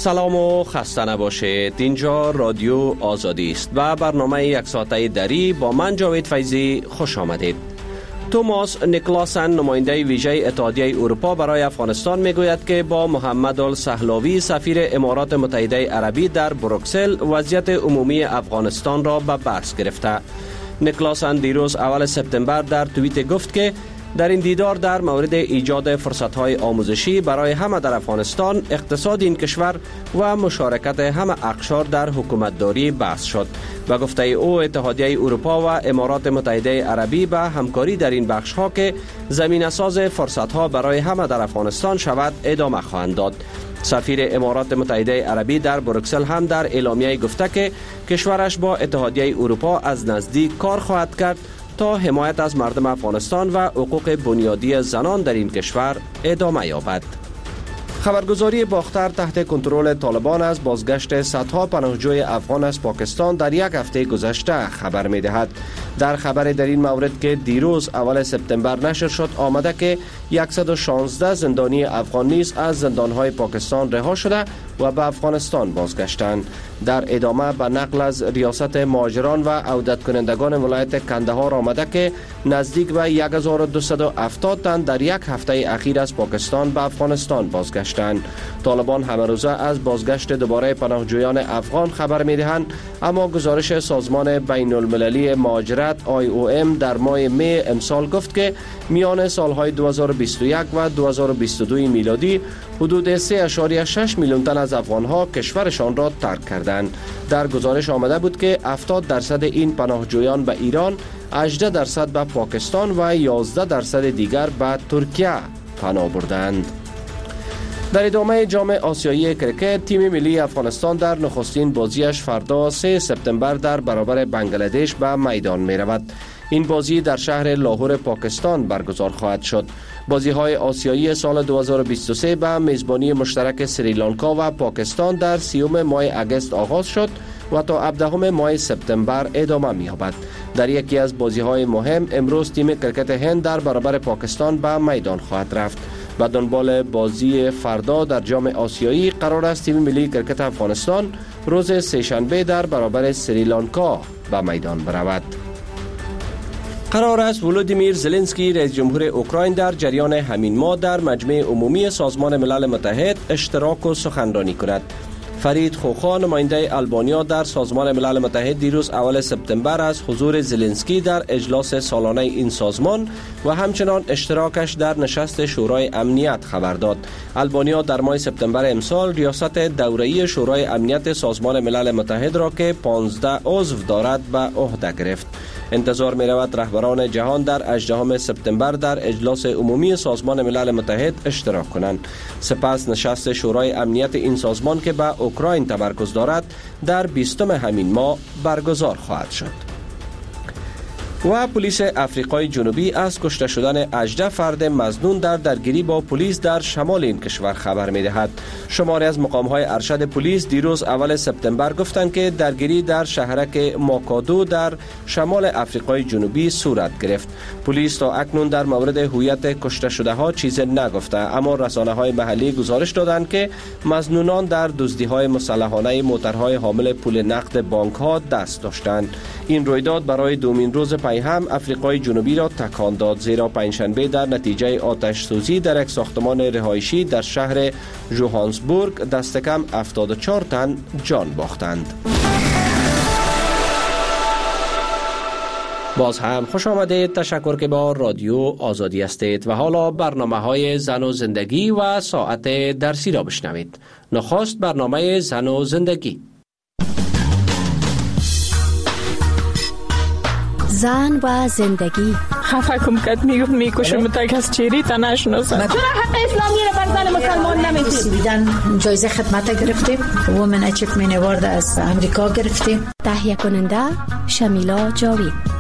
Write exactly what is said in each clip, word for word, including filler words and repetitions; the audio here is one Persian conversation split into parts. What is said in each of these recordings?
سلام و خسته نباشید. اینجا رادیو آزادی است و برنامه یک ساعته دری با من جاوید فیضی خوش آمدید. توماس نیکلاسن نماینده ویژه اتحادیه اروپا برای افغانستان میگوید که با محمد السهلاوی سفیر امارات متحده عربی در بروکسل وضعیت عمومی افغانستان را به بحث گرفته. نیکلاسن دیروز اول سپتامبر در توییت گفت که در این دیدار در مورد ایجاد فرصت‌های آموزشی برای همه در افغانستان، اقتصاد این کشور و مشارکت همه اقشار در حکومتداری بحث شد. و گفته او اتحادیه اروپا و امارات متحده عربی به همکاری در این بخش‌ها که زمینه‌ساز فرصت‌ها برای همه در افغانستان شود ادامه خواهند داد. سفیر امارات متحده عربی در بروکسل هم در اعلامیه گفته که کشورش با اتحادیه اروپا از نزدیک کار خواهد کرد تا حمایت از مردم افغانستان و حقوق بنیادی زنان در این کشور ادامه یابد. خبرگزاری باختر تحت کنترل طالبان از بازگشت صدها پناهجوی افغان از پاکستان در یک هفته گذشته خبر می دهد. در خبر در این مورد که دیروز اول سپتامبر نشر شد آمده که صد و شانزده زندانی افغان نیز از زندانهای پاکستان رها شده و به افغانستان بازگشتند. در ادامه به نقل از ریاست مهاجران و عودت کنندگان ولایت کندهار آمده که نزدیک به هزار و دویست و هفتاد تن در یک هفته اخیر از پاکستان به افغانستان بازگشتند. طالبان همه روزه از بازگشت دوباره پناهجویان افغان خبر می‌دهند، اما گزارش سازمان بین المللی مهاجرت آی او ام در ماه می امسال گفت که میان سالهای دو هزار و بیست و یک و دو هزار و بیست و دو میلادی حدود سه ممیز شش میلیون تن از افغانها کشورشان را ترک کردند. در گزارش آمده بود که هفتاد درصد این پناهجویان به ایران، هجده درصد به پاکستان و یازده درصد دیگر به ترکیه پناه بردند. در ادامه جام آسیایی کرکت، تیم ملی افغانستان در نخستین بازیش فردا سه سپتامبر در برابر بنگلادش به میدان می رود. این بازی در شهر لاهور پاکستان برگزار خواهد شد. بازی‌های آسیایی سال دو هزار و بیست و سه به میزبانی مشترک سریلانکا و پاکستان در سیوم ماه اگست آغاز شد و تا هفدهم ماه سپتامبر ادامه می‌یابد. در یکی از بازی‌های مهم امروز تیم کرکت هند در برابر پاکستان به میدان خواهد رفت. و دنبال بازی فردا در جام آسیایی قرار است تیم ملی کرکت افغانستان روز سه‌شنبه در برابر سریلانکا به میدان برود. قرار است ولودیمیر زلنسکی رئیس جمهور اوکراین در جریان همین ماه در مجمع عمومی سازمان ملل متحد اشتراک و سخنرانی کند. فرید خوخا نماینده آلبانیا در سازمان ملل متحد دیروز اول سپتامبر از حضور زلنسکی در اجلاس سالانه این سازمان و همچنان اشتراکش در نشست شورای امنیت خبر داد. آلبانیا در ماه سپتامبر امسال ریاست دوره‌ای شورای امنیت سازمان ملل متحد را که پانزده عضو دارد به عهده گرفت. انتظار می رود رهبران جهان در هجدهم سپتامبر در اجلاس عمومی سازمان ملل متحد اشتراک کنند. سپس نشست شورای امنیت این سازمان که به اوکراین تمرکز دارد در بیستم همین ماه برگزار خواهد شد. و پلیس افریقای جنوبی از کشته شدن هجده فرد مظنون در درگیری با پلیس در شمال این کشور خبر می دهد. شماری از مقام‌های ارشد پلیس دیروز اول سپتامبر گفتند که درگیری در شهرک ماکادو در شمال افریقای جنوبی صورت گرفت. پلیس تا اکنون در مورد هویت کشته شده ها چیزی نگفته، اما رسانه‌های محلی گزارش دادند که مظنونان در دزدی‌های مسلحانه موترهای حامل پول نقد بانک‌ها دست داشتند. این رویداد برای دومین روز پی هم افریقای جنوبی را تکان داد، زیرا پنجشنبه در نتیجه آتش سوزی در یک ساختمان رهایشی در شهر جوهانسبورگ دست کم هفتاد و چهار تن جان باختند. باز هم خوش آمدید. تشکر که با رادیو آزادی هستید و حالا برنامه های زن و زندگی و ساعت درسی را بشنوید. نخست برنامه زن و زندگی. زن و زندگی. خفه کم کد میگفت میکشم تا کس چیری تا نشناسم. چرا حق اسلامی رو بر زن مسلمان نمیدید؟ بیدن جایزه خدمت گرفتیم، وومن اچیومنت اوارد از امریکا گرفتیم. تهیه کننده شمیلا جاوید.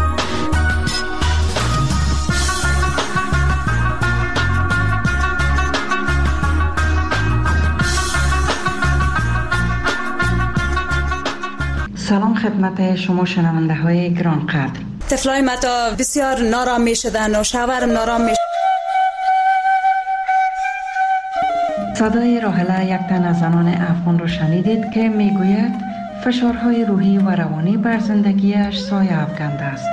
سلام خدمت شما شنونده های گران قدر. طفلای ما تا بسیار نارام می شدن و شوهرم نارام می صدای راحله یک تن از زنان افغان را شنیدید که میگوید فشارهای روحی و روانی بر زندگیش سایه افکنده است.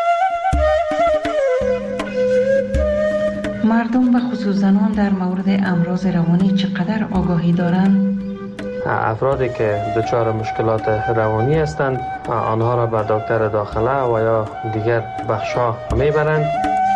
مردم و خصوص زنان در مورد امراض روانی چقدر آگاهی دارند؟ افرادی که دچار مشکلات روانی هستند آنها را به دکتر داخله و یا دیگر بخش‌ها میبرند.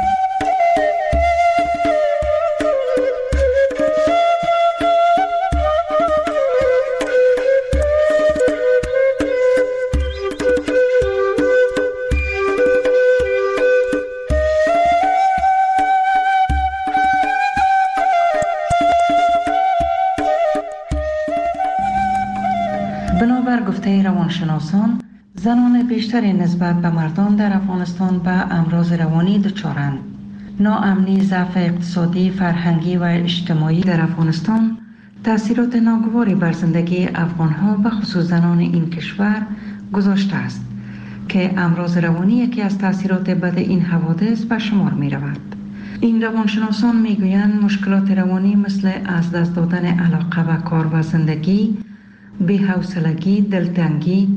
بنابر گفته روانشناسان، زنان بیشتری نسبت به مردان در افغانستان به امراض روانی دچارند. ناامنی، ضعف اقتصادی، فرهنگی و اجتماعی در افغانستان تأثیرات ناگواری بر زندگی افغانها و خصوص زنان این کشور گذاشته است که امراض روانی یکی از تأثیرات بد این حوادث به شمار می رود. این روانشناسان می گویند مشکلات روانی مثل از دست دادن علاقه به کار و زندگی، بی‌حوصلگی، دلتنگی،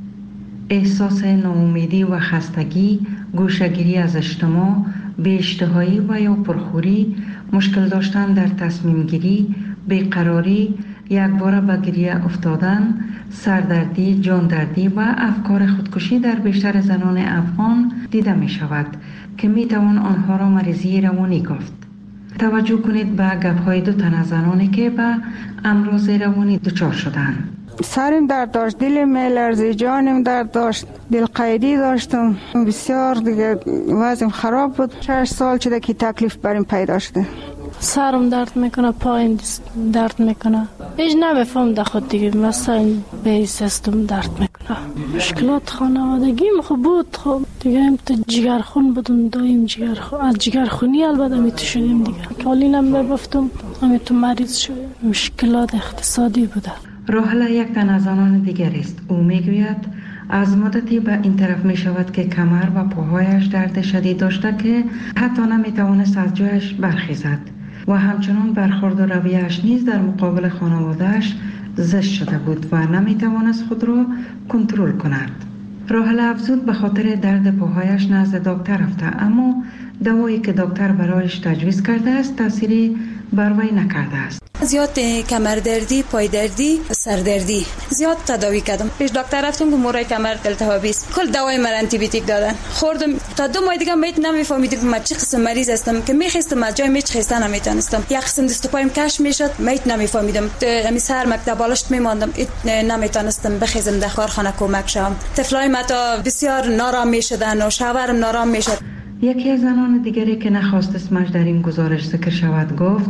احساس ناامیدی و خستگی، گوشه‌گیری از اجتماع، بی‌اشتهایی و یا پرخوری، مشکل داشتن در تصمیم گیری، بیقراری، یکباره به گریه افتادن، سردردی، جاندردی و افکار خودکشی در بیشتر زنان افغان دیده می شود که می توان آنها را مریضی روانی گفت. توجه کنید به گپ‌های دو تن از زنانی که به امراض روانی دچار شدند. سرم درد داشت، دلم میلرزید، جانم درد داشت، دل قیدی داشتم، بسیار دیگه وضعم خراب بود. شش سال شده که تکلیف بریم پیدا شده. سرم درد میکنه، پایم درد میکنه، هیچ نمیفهم در خود دیگه، مثلا به سیستم درد میکنه. مشکلات خانوادگیم خوب بود، خب دیگه هم تو جگرخون بودم، دایم جگرخون، از جگرخونی البته میتو شدیم دیگه. کالینم میبفتم، همیتو مریض شدیم. مشکلات اقتصادی بوده. راحله یک تن از آنان دیگر است. او میگوید از مدتی به این طرف می شود که کمر و پاهایش درد شدید داشته که حتی نمی توانست از جایش برخیزد و همچنان برخورد و رویه‌اش نیز در مقابل خانواده‌اش زشت شده بود و نمی توانست خود را کنترل کند. راحله افزود به خاطر درد پاهایش نزد دکتر رفته، اما دوایی که دکتر برایش تجویز کرده است تأثیری بر وی نکرده است. زیاد کمر دردی، پای دردی، سر دردی زیاد تداوی کردم. پیش دکتر رفتم که مورای کمر التهابی است. کل دوای من آنتی بیوتیک دادن. خوردم تا دو ماه دیگه میت نمیفهمیدم که من چه قسم مریض هستم، که میخواستم از جای میچ خستن نمیتونستم. یک قسم دست و پایم کش میشد، میت نمیفهمیدم. همین سر مکتب بالشت میماندم، نمیتونستم بخیزم در کارخانه کمک شم. طفلای ما تا بسیار نارام میشدن و شوهرم نارام میشد. یکی از زنان دیگری که نخواست اسمش در این گزارش ذکر شود گفت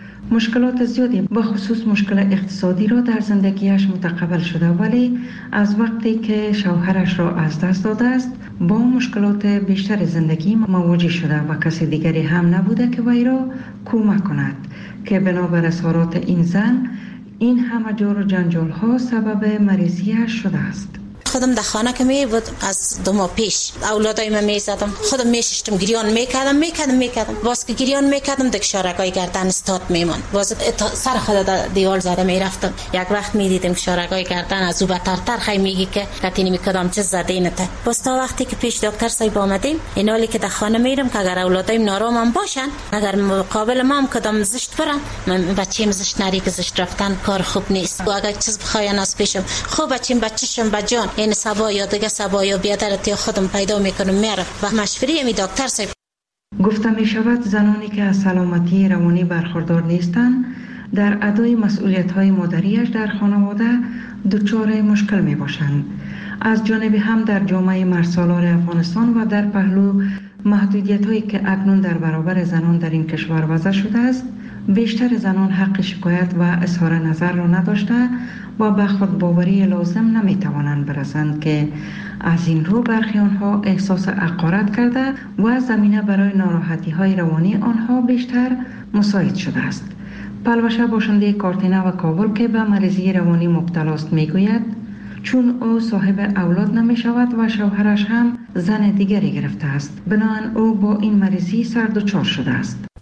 مشکلات زیادی به خصوص مشکل اقتصادی را در زندگیش متقبل شده، ولی از وقتی که شوهرش را از دست داده است با مشکلات بیشتر زندگی مواجه شده و کسی دیگری هم نبوده که وی را کمک کند که بنابر اظهارات این زن این همه جور و جنجال ها سبب مریضیش شده است. خودم در خانه که می بود از دو ماه پیش اولادای من میزدم، خودم میششتم، گریان میکردم میکردم میکردم باز که گریان میکردم دک شارگای گردن استاد میمون، باز سر خود در دیوال زده میرفتم. یک وقت میدیدم که شارگای گردن از او بترتر خی میگی که کتینی میکردم چه زدینته. باز تا وقتی که پیش دکتر صاحب آمدیم این حالی که در خانه میرم که اگر اولادایم نارامم باشن، اگر مقابل ما هم کدام زشت برن، من بچه‌م زشت نری که زشت رفتن کار خوب نیست و اگر چیز بخواین از پیشم خوب بچه‌م بچه‌شم بجان این سبا یا دیگه سبا یا بیادرتی خودم پیدا میکنم میرم و مشوری می دکتر صاحب. گفته می شود زنانی که از سلامتی روانی برخوردار نیستند در ادای مسئولیت های مادریش در خانواده دچار مشکل می باشند. از جانب هم در جامعه مرسالار افغانستان و در پهلو محدودیت هایی که اکنون در برابر زنان در این کشور وضع شده است، بیشتر زنان حق شکایت و اظهار نظر را نداشته و به خودباوری لازم نمی توانند برسند که از این رو برخی آنها احساس حقارت کرده و زمینه برای ناراحتی های روانی آنها بیشتر مساعد شده است. پلوشه باشنده کارتینه و کابل که به مریضی روانی مبتلا است میگوید چون او صاحب اولاد نمی شود و شوهرش هم زن دیگری گرفته است، بنابراین او با این مریضی سر دچار شده است.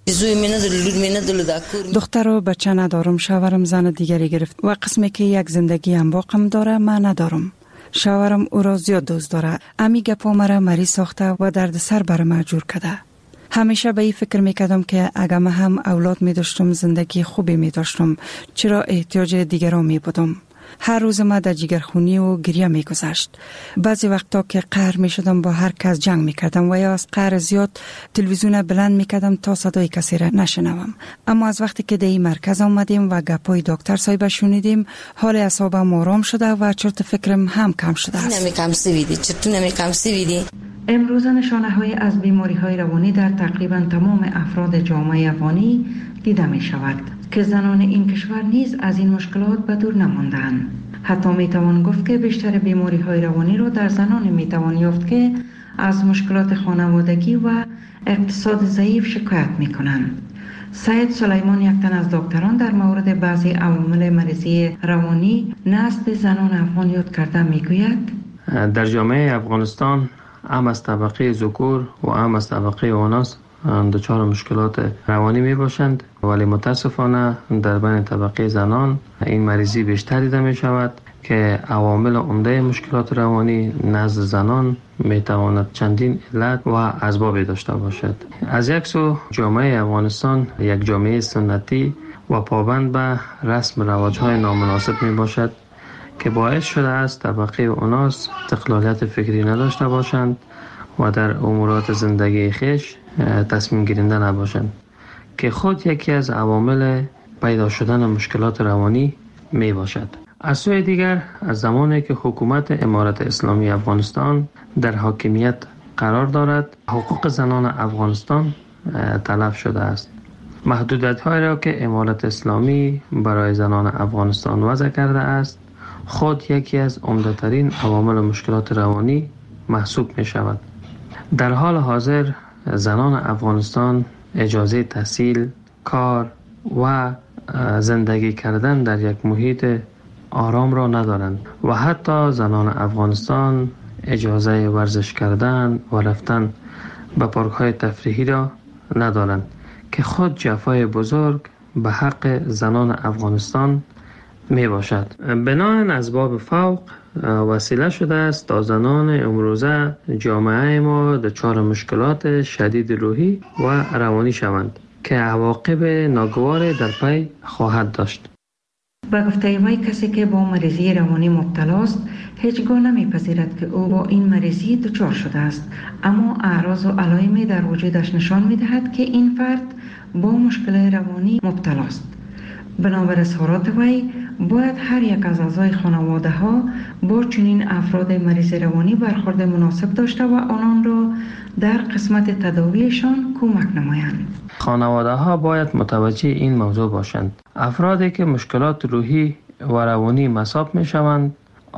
دختر و بچه ندارم، شوهرم زن دیگری گرفت و قسمی که یک زندگی هم باقم داره من ندارم. شوهرم او را زیاد دوست داره. امی گپا مرا مریض ساخته و درد سر بر ما جور کرده. همیشه به این فکر میکردم که اگر من هم اولاد می داشتم زندگی خوبی می داشتم، چرا احتیاج دیگران می بودم. هر روز ما در جگرخونی و گریه می گذشت. بعضی وقتا که قهر می شدم با هر کس جنگ می کردم و یا از قهر زیاد تلویزیون بلند می کردم تا صدای کسی را نشنوم. اما از وقتی که در این مرکز آمدیم و گپای دکتر صاحب شنیدیم، حال اعصابم آرام شده و چرت فکرم هم کم شده است. نمی کم سویدی چطور نمی کم سویدی امروز نشانه های از بیماری های روانی در تقریبا تمام افراد جامعه افغانی دیده می شود که زنان این کشور نیز از این مشکلات به دور نماندند. حتی می توان گفت که بیشتر بیماری های روانی را در زنان می توان یافت که از مشکلات خانوادگی و اقتصاد ضعیف شکایت می کنند. سید سلیمان، یک تن از دکتران، در مورد بعضی عوامل مریضی روانی نزد زنان افغان یاد کرده می گوید در جامعه افغانستان هم از طبقه ذکور و هم از طبقه اوناس دچار مشکلات روانی می باشند، ولی متاسفانه در بین طبقه زنان این مریضی بیشتر دیده می شود که عوامل عمده مشکلات روانی نزد زنان می تواند چندین علت و اسباب داشته باشد. از یک سو جامعه افغانستان یک جامعه سنتی و پابند به رسم رواج‌های نامناسب می باشد که باعث شده است طبقه اوناس استقلالیت فکری نداشته باشند و در امورات زندگی خیش تصمیم گیرنده نباشند که خود یکی از عوامل پیدا شدن مشکلات روانی می باشد. از سوی دیگر از زمانی که حکومت امارت اسلامی افغانستان در حاکمیت قرار دارد، حقوق زنان افغانستان تلف شده است. محدودیت‌هایی را که امارت اسلامی برای زنان افغانستان وضع کرده است خود یکی از عمده‌ترین عوامل مشکلات روانی محسوب می شود. در حال حاضر زنان افغانستان اجازه تحصیل، کار و زندگی کردن در یک محیط آرام را ندارند و حتی زنان افغانستان اجازه ورزش کردن و رفتن به پارک‌های تفریحی را ندارند که خود جفای بزرگ به حق زنان افغانستان می باشد. بناهن اسباب فوق وسیله شده است تا زنان امروزه جامعه ما دچار مشکلات شدید روحی و روانی شوند که عواقب ناگوار در پی خواهد داشت. با گفته وی کسی که با مریضی روانی مبتلا است هیچگاه نمیپذیرد که او با این مریضی دچار شده است، اما اعراض و علائمی در وجودش نشان میدهد که این فرد با مشکل روانی مبتلا است. بنابر اظهارات وی باید هر یک از اعضای خانواده ها با چنین افراد مریض روانی برخورد مناسب داشته و آنان را در قسمت تداویشان کمک نمایند. خانواده ها باید متوجه این موضوع باشند. افرادی که مشکلات روحی و روانی مصاب می شوند،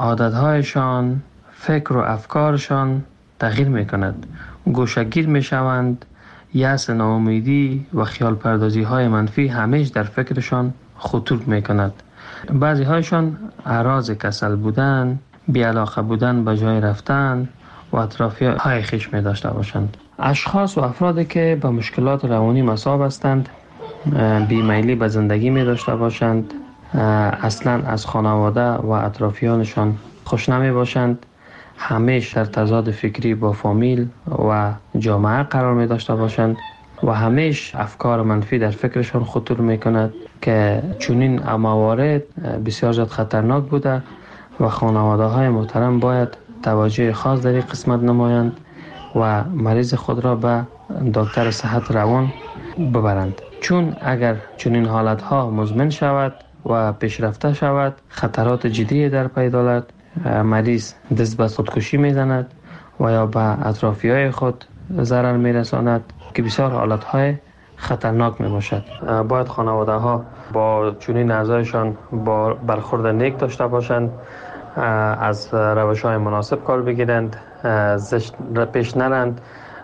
عادتهایشان، فکر و افکارشان تغییر می کند. گوشه‌گیر می شوند، یأس، ناامیدی و خیال پردازی های منفی همیشه در فکرشان خطور می کند. بعضی هایشان اعراض کسل بودن، بی‌علاقه بودن به جای رفتن و اطرافی های خیش می داشته باشند. اشخاص و افرادی که به مشکلات روانی مصاب هستند بیمیلی به زندگی می داشته باشند، اصلا از خانواده و اطرافیانشان خوش نمی باشند، همیشه در تضاد فکری با فامیل و جامعه قرار می داشته باشند و همیشه افکار منفی در فکرشان خطور می کند که چنین موارد بسیار زیاد خطرناک بوده و خانواده های محترم باید توجه خاص در این قسمت نمایند و مریض خود را به دکتر صحت روان ببرند، چون اگر چنین حالت ها مزمن شود و پیشرفته شود خطرات جدی در پی دارد. مریض دست به خودکشی میزند و یا به اطرافی های خود ضرر میرساند که بسیار حالت های خطرناک می باشد. باید خانواده ها با چنین اعضایشان با برخورد نیک داشته باشند، از روش های مناسب کار بگیرند، زشت پیش نرند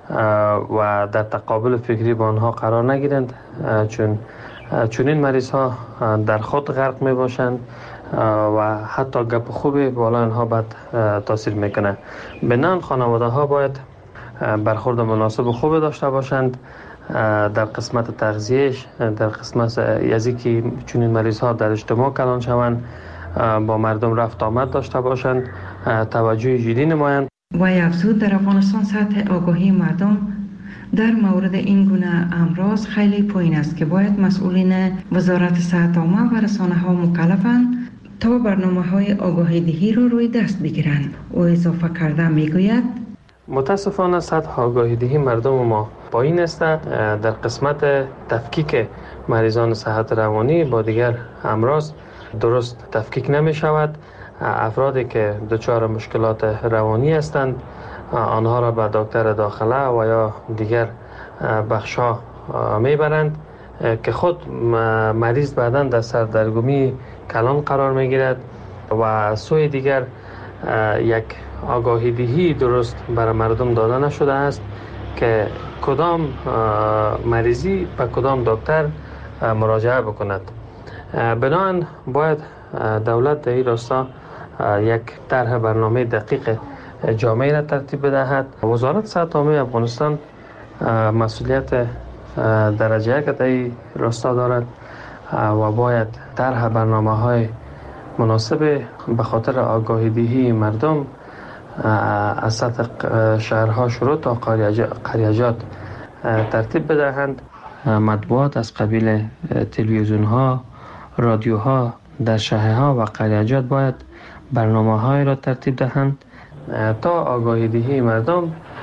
و در تقابل فکری با آنها قرار نگیرند، چون چنین مریض ها در خود غرق می باشند و حتی گپ خوبی بالا آنها بد تاثیر میکنه. بنان خانواده ها باید برخورد مناسب و خوب داشته باشند در قسمت تغذیهش، در قسمت از اینکه چنین مریض ها در اجتماع کلان شوند، با مردم رفت آمد داشته باشند، توجه جدی نمایند. و افزود در افغانستان سطح آگاهی مردم در مورد این گونه امراض خیلی پایین است که باید مسئولین وزارت صحت عامه و رسانه ها مکلفند تا برنامه های آگاهی دهی را روی دست بگیرند. او اضافه کرده میگوید متاسفانه سطح آگاهی دهی مردم ما پایین است. در قسمت تفکیک مریضان صحت روانی با دیگر امراض درست تفکیک نمی شود. افرادی که دچار مشکلات روانی هستند آنها را به دکتر داخله و یا دیگر بخشا میبرند که خود مریض بعداً در سردرگمی کلان قرار میگیرد و سوی دیگر یک آگاهی دهی درست برای مردم داده نشده است که کدام مریضی به کدام دکتر مراجعه بکند. بنابراین باید دولت در این راستا یک طرح برنامه دقیق جامعه را ترتیب بدهد. وزارت صحت عامه افغانستان مسئولیت درجه یک در این راستا دارد و باید طرح برنامه های مناسب به خاطر آگاهی دهی مردم از سطح شهرها شروع تا قریجات ترتیب بدهند. مطبوعات از قبیل تلویزیون ها، رادیو ها در شهرها و قریجات باید برنامه های را ترتیب دهند تا آگاهی دهی مردم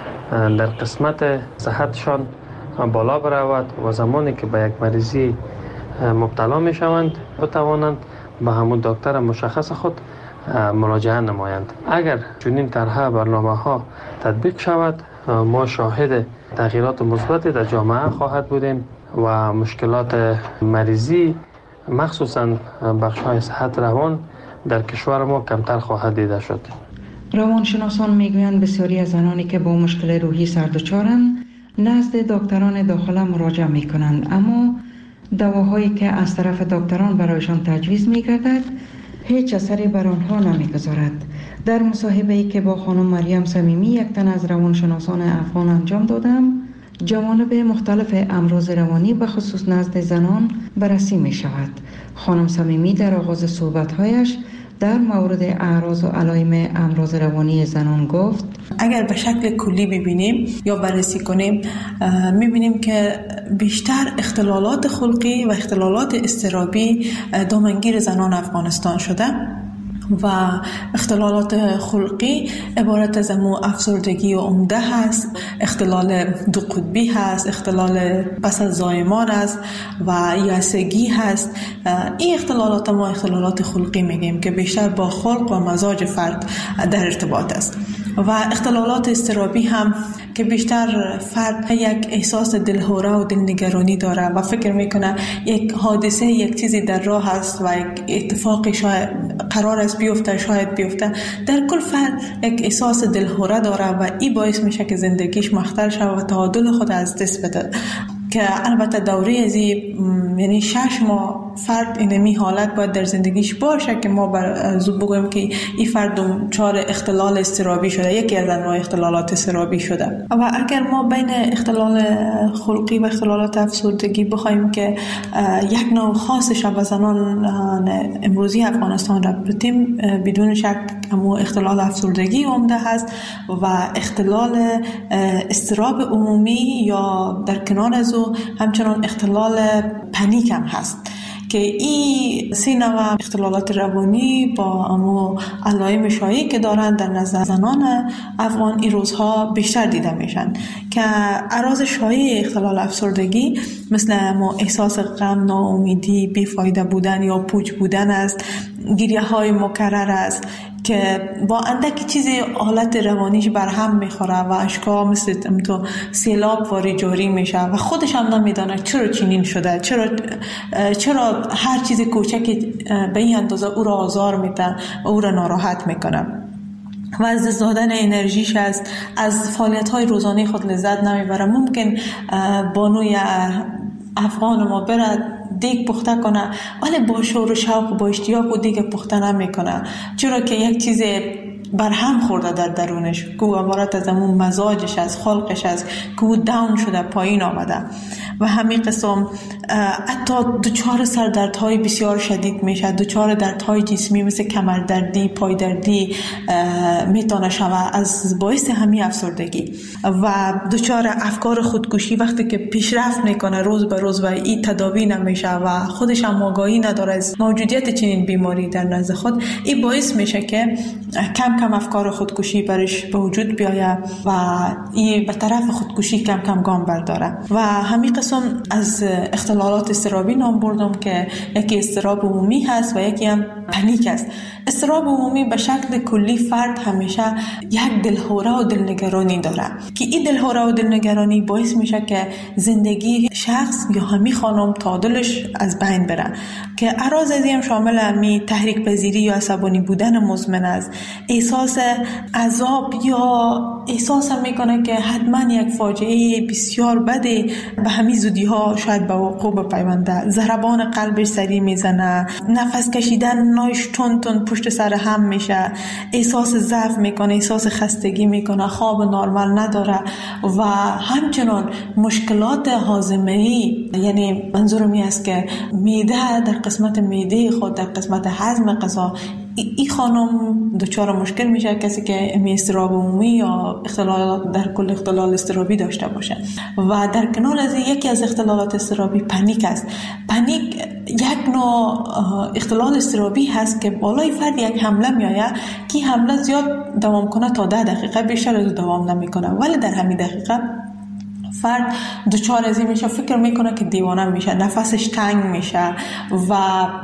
در قسمت صحتشان بالا برود و زمانی که به یک مریضی مبتلا می شوند بتوانند به همون دکتر مشخص خود مراجعه نمایند. اگر چنین طرح برنامه ها تطبیق شود ما شاهد تغییرات مثبتی در جامعه خواهد بودیم و مشکلات مریضی مخصوصاً بخش‌های صحت روان در کشور ما کمتر خواهد دیده شد. روانشناسان میگویند بسیاری از زنانی که با مشکل روحی سردچارند نزد دکتران داخله مراجعه میکنند، اما دواهایی که از طرف دکتران برایشان تجویز میگردد هیچ اثری بر آنها نمیگذارد. در مصاحبه‌ای که با خانم مریم صمیمی یک تن از روانشناسان افغان انجام دادم، جوانب مختلف امراض روانی به خصوص نزد زنان بررسی می شود. خانم صمیمی در آغاز صحبت‌هایش در مورد اعراض و علائم امراض روانی زنان گفت اگر به شکل کلی ببینیم یا بررسی کنیم می‌بینیم که بیشتر اختلالات خلقی و اختلالات اضطرابی دامنگیر زنان افغانستان شده و اختلالات خلقی عبارت از امو افسردگی و عمده هست، اختلال دو قطبی هست، اختلال پس از زایمان است و یأسگی هست. این اختلالات ما اختلالات خلقی میگیم که بیشتر با خلق و مزاج فرد در ارتباط است. و اختلالات اضطرابی هم که بیشتر فرد یک احساس دلهوره و دلنگرانی داره و فکر میکنه یک حادثه یک چیزی در راه است و یک اتفاقی شاید قرار است بیفته، شاید بیفته. در کل فرد یک احساس دلهوره داره و این باعث میشه که زندگیش مختل شود و تعادل خود از دست بده. که البته دوره از یعنی شش ماه فرد اینمی حالت باید در زندگیش باشه که ما بر زود بگویم که این فرد دچار اختلال اضطرابی شده، یکی از انواع اختلالات اضطرابی شده. و اگر ما بین اختلال خلقی و اختلالات افسردگی بخوایم که یک نوع خاصش به زنان امروزی افغانستان را بتیم، بدون شک همون اختلال افسردگی عمده هست و اختلال اضطراب عمومی یا در کنار از او همچنان اختلال پنیک هم هست که این سه نوع اختلالات روانی با امو علائم شایعی که دارند در نظر زنان افغان این روزها بیشتر دیده میشن که اعراض شایع اختلال افسردگی مثل امو احساس غم، ناامیدی، بیفایده بودن یا پوچ بودن است، گریه های مکرر است که با اندکی چیزی حالت روانیش برهم میخوره و اشکا مثل تو سیلاب واری جاری میشه و خودش هم نمیدانه چرا چنین شده، چرا چرا هر چیز کوچکی به این اندازه او را آزار میده و او را ناراحت میکنه و از دست دادن انرژیش است، از فعالیت‌های روزانه خود لذت نمیبره. ممکن بانوی افغان ما برد دیگ پخته کنه ولی با شور و شوق و با اشتیاق و دیگ پخته نمیکنه، چرا که یک چیز برهم خورده در درونش، که عبارت از همون مزاجش، از خلقش، از که او داون شده، پایین آمده و همین قسم حتی دچار سردردهای بسیار شدید میشه، دچار دردهای جسمی مثل کمردردی، پایدردی میتونه شوه از باعث همین افسردگی و دچار افکار خودکشی وقتی که پیشرفت میکنه روز به روز و این تداوی نمیشه و خودش هم آگاهی نداره از موجودیت چنین بیماری در نزد خود، این باعث میشه که کم کم افکار خودکشی برش به وجود بیاید و این به طرف خودکشی کم کم گام برداره. و همین قسم از اختلالات اضطرابی نام بردم که یکی اضطراب عمومی هست و یکی هم پنیک است. اضطراب عمومی به شکل کلی فرد همیشه یک دلهوره و دلنگرانی داره که این دلهوره و دلنگرانی باعث میشه که زندگی شخص یا همی خانم تعادلش از بین بره، که اعراض از این شامل همی تحریک پذیری یا عصبانی بودن مزمن است، احساس عذاب یا احساس هم میکنه که حتما یک فاجعه بسیار بده به همین زودی ها شاید به وقوع بپیونده، ضربان قلبش سریع میزنه، نفس کشیدن نایش تون تون پشت سر هم میشه، احساس ضعف میکنه، احساس خستگی میکنه، خواب نرمال نداره و همچنان مشکلات هاضمه‌ای، یعنی منظورم این است که معده در قسمت معده خود، در قسمت هضم غذا، این خانم دچار مشکل میشه کسی که اضطراب عمومی یا اختلال در کل اختلال اضطرابی داشته باشه. و در کنار از یکی از اختلالات اضطرابی پنیک است. پنیک یک نوع اختلال اضطرابی هست که بالای فرد یک حمله میآید که حمله زیاد دوام کنه تا ده دقیقه، بیشتر از دوام نمیکنه، ولی در همین دقیقه فرد دچار از این میشه، فکر میکنه که دیوانه میشه، نفسش تنگ میشه و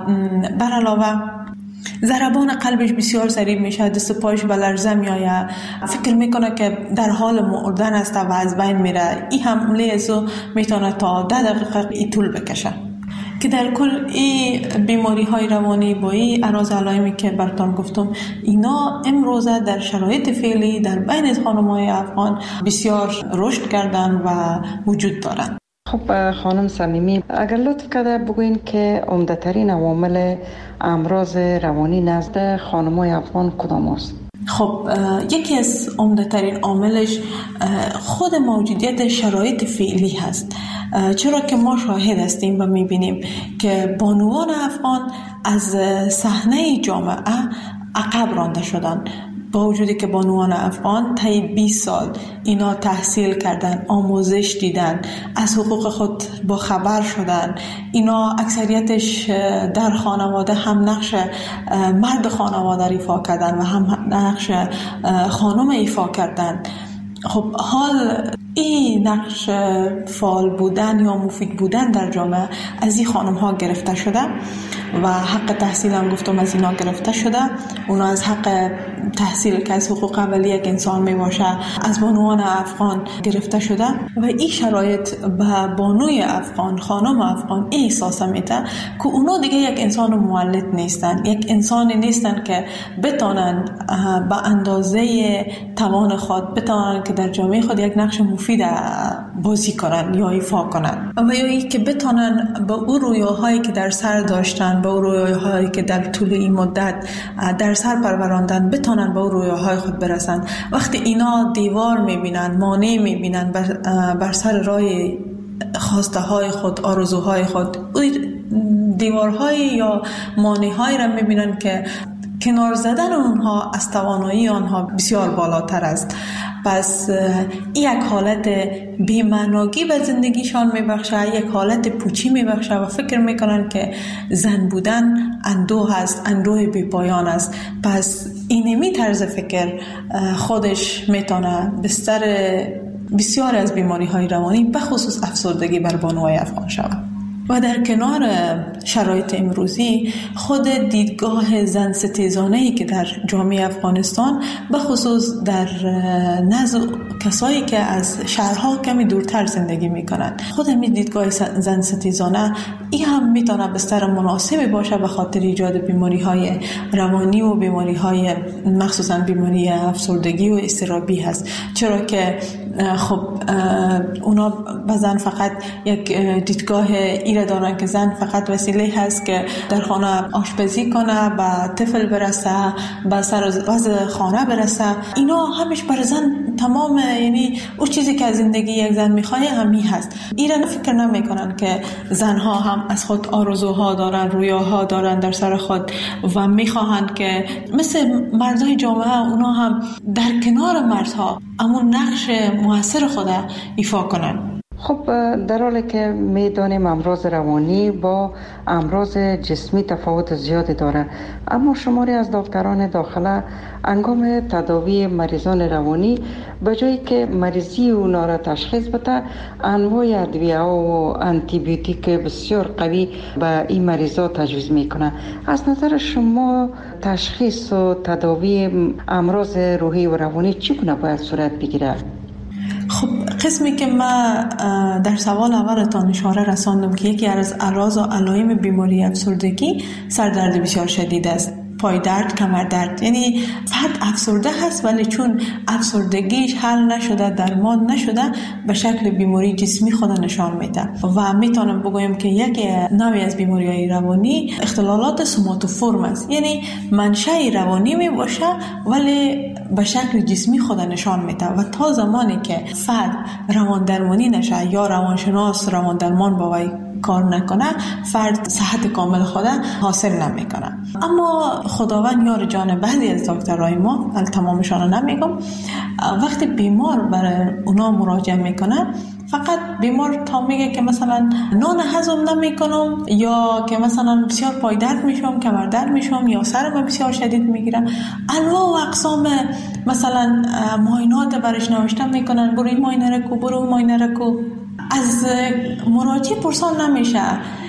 بر علاوه ضربان قلبش بسیار سریع میشه، دست پایش به لرزه میآید، فکر میکنه که در حال مردن است و از بین میره. این حمله ازو میتونه تا ده دقیقه ای طول بکشه. که در کل این بیماری های روانی با این اعراض علائمی که براتون گفتم، اینا امروزه در شرایط فعلی در بین خانم‌های افغان بسیار رشد کردن و وجود دارن. خب خانم صمیمی، اگر لطف کرده بگوین که عمده‌ترین عوامل امراض روانی نزد خانم‌های افغان کدام است؟ خب یکی از عمده‌ترین عاملش خود موجودیت شرایط فعلی هست، چرا که ما شاهد هستیم و میبینیم که بانوان افغان از صحنه جامعه عقب رانده شدن، با وجودی که بانوان افغان طی بیست سال اینا تحصیل کردن، آموزش دیدن، از حقوق خود با خبر شدن، اینا اکثریتش در خانواده هم نقش مرد خانواده ایفا کردن و هم نقش خانم ایفا کردن. خب حال این نقش فعال بودن یا مفید بودن در جامعه از این خانم ها گرفته شده و حق تحصیل هم گفتم از اینا گرفته شده. اونا از حق تحصیل که از حقوق اولیه یک انسان می باشه از بانوان افغان گرفته شده و این شرایط به بانوی افغان، خانم افغان این احساس میده که اونا دیگه یک انسان مولد نیستن، یک انسانی نیستن که بتونن به اندازه توان خود بتونن که در جامعه خود یک نقش مفید بازی کنن یا ایفا کنن و یا ای که بتونن به اون رویاهایی که در سر داشتن، به اون رویاهایی که در طول این مدت در سر پروراندن بتونن به اون رویاهای خود برسن. وقتی اینا دیوار میبینن، مانع میبینن بر, بر سر راه خواسته های خود، آرزوهای خود، دیوارهای یا مانع‌هایی را میبینن که کنار زدن اونها از توانایی آنها بسیار بالاتر است. پس یک حالت بی‌معنایی به زندگیشان میبخشه، یک حالت پوچی میبخشه و فکر میکنن که زن بودن اندوه است، اندوه بی پایان است. پس اینمی طرز فکر خودش میتونه بستر بسیار از بیماری های روانی به خصوص افسردگی بر بانوهای افغان شود. و در کنار شرایط امروزی خود دیدگاه زن ستیزانه‌ای که در جامعه افغانستان به خصوص در نزد کسایی که از شهرها کمی دورتر زندگی میکنند، خود همین دیدگاه زن ستیزانه این هم میتونه بستر مناسبی باشه به خاطر ایجاد بیماری های روانی و بیماری های مخصوصا بیماری افسردگی و اضطرابی هست، چرا که خب اونا بزن فقط یک دیدگاه ایره دارن که زن فقط وسیله هست که در خانه آشپزی کنه، به طفل برسه، به سر وضع خانه برسه. اینا همش بر زن تمام، یعنی اون چیزی که از زندگی یک زن میخواه همین هست. ایره فکر نمیکنن که زنها هم از خود آرزوها دارن، رویاها دارن در سر خود و میخواهن که مثل مردای جامعه اونا هم در کنار مردها امون نقش موثر خود ایفا کنن. خب در حالی که میدانیم امراض روانی با امراض جسمی تفاوت زیادی داره، اما شماری از دکتران داخله انگام تداوی مریضان روانی به جایی که مریضی اونا را تشخیص بده، انواع ادویه و آنتی بیوتیک بسیار قوی به این مریضا تجویز میکنه. از نظر شما تشخیص و تداوی امراض روحی و روانی چگونه باید صورت بگیره؟ خب قسمی که ما در سوال اولتان اشاره رساندم که یکی از اعراض و علائم بیماری افسردگی سردرد بسیار شدید است، پای درد، کمر درد. یعنی فرد افسرده هست ولی چون افسردگیش حل نشده، درمان نشده، به شکل بیماری جسمی خود نشان میده. و میتونم بگویم که یک نوعی از بیماری‌های روانی اختلالات سوماتوفورم است، یعنی منشأ روانی می باشه ولی به شکل جسمی خود نشان میده و تا زمانی که فرد روان درمانی نشه یا روانشناس روان درمان با وی کار نکنه، فرد صحت کامل خود حاصل نمیکنه. اما خداوند یار جان بعضی از دکترای ما، تمامشان نمیگم، وقتی بیمار برای اونا مراجعه میکنه، فقط بیمار تا میگه که مثلا نان هضم نمیکنم یا که مثلا بسیار پای درد میشم، کمر درد میشم یا سرم بسیار شدید میگیره، انواع و اقسام مثلا معاینات برش نوشته میکنن، برو این معاینه رو کو، برو اون معاینه رو کو. از مراجع پرسان نمیشه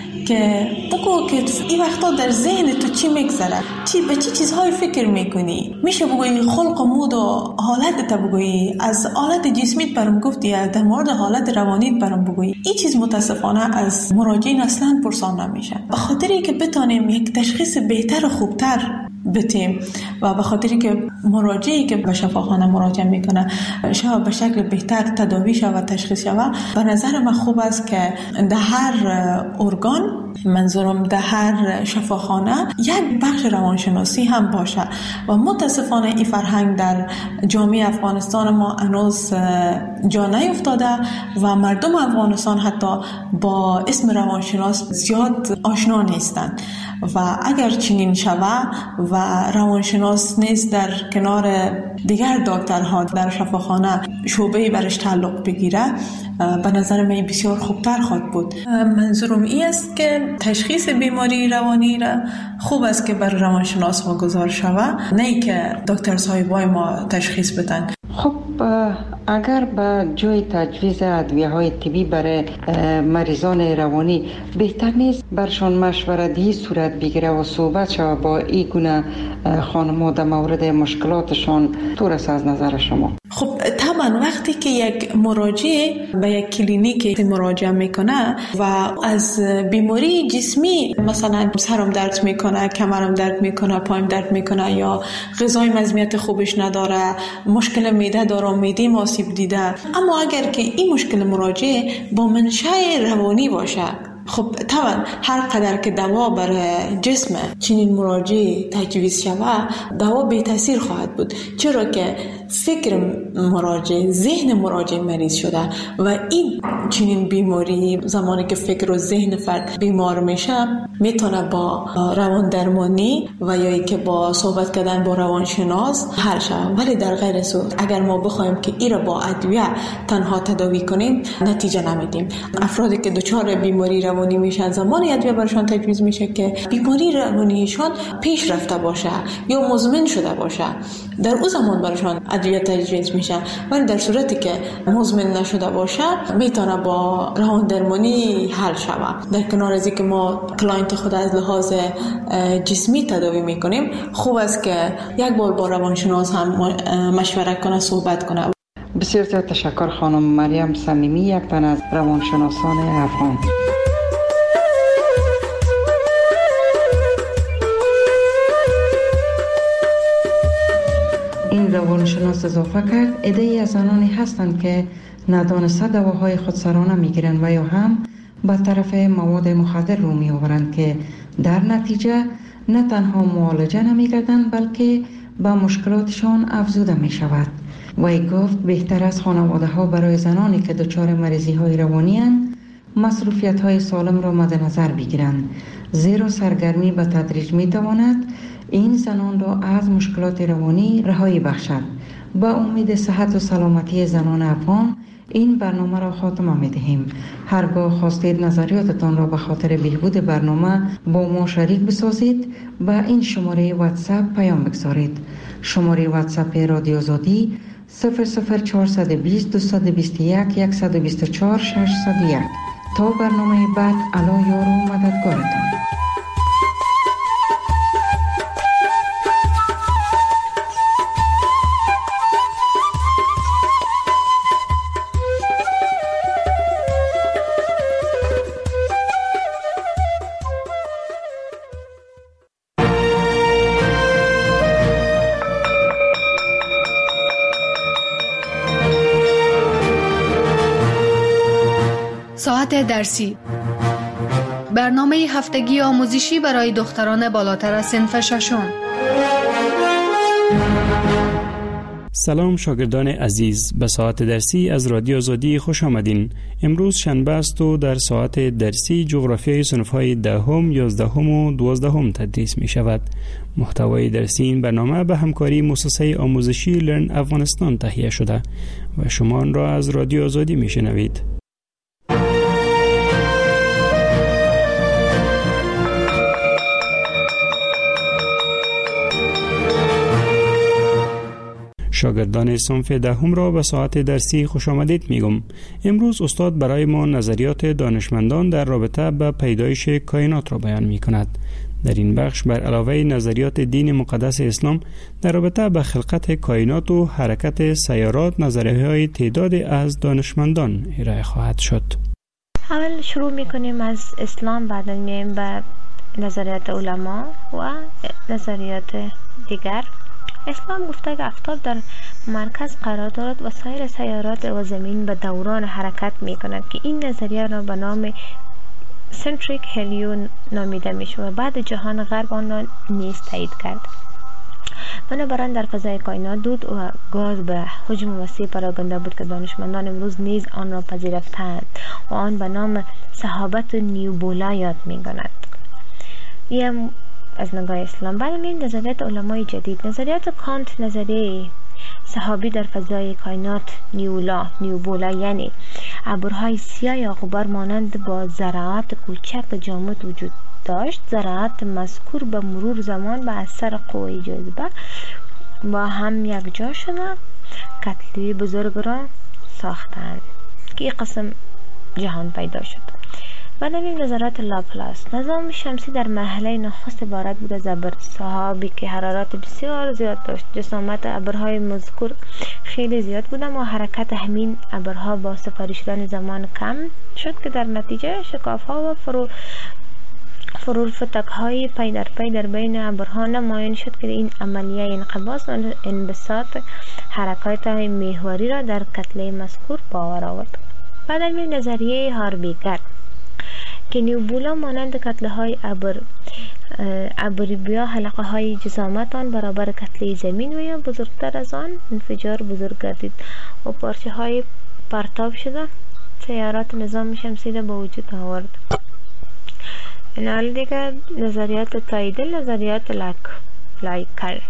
که بگو که این وقتا در ذهن تو چی میگذره، چی به چی چیزهای فکر میکنی. میشه بگویی خلق و مود و حالت بگویی، از حالت جسمیت برام گفتی، در مورد حالت روانیت برام بگویی. این چیز متاسفانه از مراجعین اصلا پرسان نمیشه، به خاطری که بتانیم یک تشخیص بهتر و خوبتر بتیم و به خاطری که مراجعی که به شفاخانه مراجعه میکنه شاید به شکل بهتر تداوی شود و تشخیص شود. به نظر من خوب است که در هر ارگان، منظورم در هر شفاخانه، یک بخش روانشناسی هم باشه و متاسفانه این فرهنگ در جامعه افغانستان ما هنوز جا نیفتاده و مردم افغانستان حتی با اسم روانشناس زیاد آشنا نیستند و اگر چنین شود و روانشناس نیز در کنار دیگر دکترها در شفاخانه شعبه‌ای برش تعلق بگیره، به نظر من بسیار خوبتر خواهد بود. منظورم این است که تشخیص بیماری روانی را خوب است که بر روانشناس واگذار شود، نه ای که دکتر صاحبای ما تشخیص بدن. خب اگر به جای تجویز ادویه‌های طبی برای مریضان روانی بهتر نیست برشان مشورتی صورت بگیره و صحبت شود با این گونه خانم‌ها در مورد مشکلاتشان؟ طور است از نظر شما؟ خب طبعا وقتی که یک مراجع به یک کلینیک مراجعه میکنه و از بیماری جسمی، مثلا سرم درد میکنه، کمرم درد میکنه، پایم درد میکنه یا غذای مزمیت خوبش نداره، مشکل معده داره، معده آسیب دیده، اما اگر که این مشکل مراجع با منشأ روانی باشه، خب طبعا هر قدر که دوا برای جسم چنین مراجع تجویز شود، دوا بی تاثیر خواهد بود، چرا که فکر مراجع، ذهن مراجع مریض شده و این چنین بیماری زمانی که فکر و ذهن فرد بیمار میشه میتونه با روان درمانی و یا ای که با صحبت کردن با روانشناس حل شود. ولی در غیر صورت اگر ما بخوایم که این را با ادویه تنها تداوی کنیم نتیجه نمیدیم. افرادی که دچار بیماری روانی میشن زمانی ادویه برشان تجویز میشه که بیماری روانیشان پیش رفته باشه یا مزمن شده باشه، در اون زمان برشان ادویه تجویز میشه. ولی در صورتی که مزمن نشده باشه میتونه با روان درمانی حل شود. در کنار از اینکه ما کلاینت خود از لحاظ جسمی تداوی میکنیم، خوب است که یک بار با روانشناس هم مشوره کنه، صحبت کنه. بسیار زیاد تشکر خانم مریم صمیمی، یک تن از روانشناسان افغان. این روانشناس اضافه کرد عده‌ای از آنانی هستند که ندانسته دواهای خودسرانه میگیرند و یا هم به طرف مواد مخدر رو می آورند که در نتیجه نه تنها معالجه نمی گردند بلکه به مشکلاتشان افزوده می شود. وی گفت بهتر از خانواده ها برای زنانی که دچار مریضی های روانی اند مصروفیت های سالم را مد نظر بگیرند، زیرا سرگرمی به تدریج می تواند این زنان را از مشکلات روانی رهایی بخشد. با امید صحت و سلامتی زنان افغان این برنامه را خاتمه می دهیم. هرگاه خواستید نظریاتتان را به خاطر بهبود برنامه با ما شریک بسازید با این شماره واتساپ پیام بگذارید. شماره واتساپ رادیو آزادی صفر صفر چهارصد و بیست دویست و بیست و یک صد و بیست و چهار ششصد و یک. تا برنامه بعد، الا یار و مددگارتان. ساعت درسی، برنامه هفتگی آموزشی برای دختران بالاتر از صنف ششم. سلام شاگردان عزیز، به ساعت درسی از رادیو آزادی خوش آمدین. امروز شنبه است و در ساعت درسی جغرافیای صنف‌های دهم، یازدهم و دوازدهم تدریس می شود. محتوای درسی این برنامه به همکاری مؤسسه آموزشی لرن افغانستان تهیه شده و شما آن را از رادیو آزادی می شنوید. شاگردان صنف دهم را به ساعت درسی خوش آمدید میگم. امروز استاد برای ما نظریات دانشمندان در رابطه با پیدایش کائنات را بیان می کند. در این بخش بر علاوه نظریات دین مقدس اسلام در رابطه با خلقت کائنات و حرکت سیارات، نظریه های تعداد از دانشمندان ارائه خواهد شد. اول شروع میکنیم از اسلام، بعد میایم به نظریات علما و نظریات دیگر. اسلام گفته که آفتاب در مرکز قرار دارد و سایر سیارات و زمین به دوران حرکت می کند که این نظریه را به نام سنتریک هلیو نامیده می شود و بعد جهان غرب آن را نیز تایید کرد. بنابراین در فضای کائنات دود و گاز به حجم وسیع پراگنده بود که دانشمندان امروز نیز آن را پذیرفتند و آن به نام سحابت نیوبولا یاد می کند. این از نگاه اسلام. بعد این نظریات علمای جدید، نظریات کانت، نظریه سحابی در فضای کائنات نیولا نیوبولا یعنی ابرهای سیاه یا غبار مانند با ذرات کوچک جامد وجود داشت. ذرات مذکور به مرور زمان به اثر قوه جاذبه با هم یک جا شده کتله بزرگ را ساختند که این قسم جهان پیدا شد. بعد این نظرات لاپلاس، نظام شمسی در مرحله نخست عبارت بود از ابرسحابی که حرارت بسیار زیاد داشت. جسامت ابرهای مذکور خیلی زیاد بود و حرکت همین ابرها با سپاری شدن زمان کم شد که در نتیجه شکاف‌ها و فرو فرورفتک‌های پی در پی در بین ابرها نمایان شد که این عملیه انقباض و انبساط حرکات محوری را در کتله مذکور باور آورد. بعد این نظریه هاربیگر که نیوبولا مانند کتله های ابر ابریبیا حلقه های جسامت آن برابر کتله زمین و یا بزرگتر از آن انفجار بزرگ گردید و پارچه های پرتاب شده سیارات نظام شمسی را به وجود آورد. این حال دیگر نظریات تاییدل، نظریات لایک لایکر.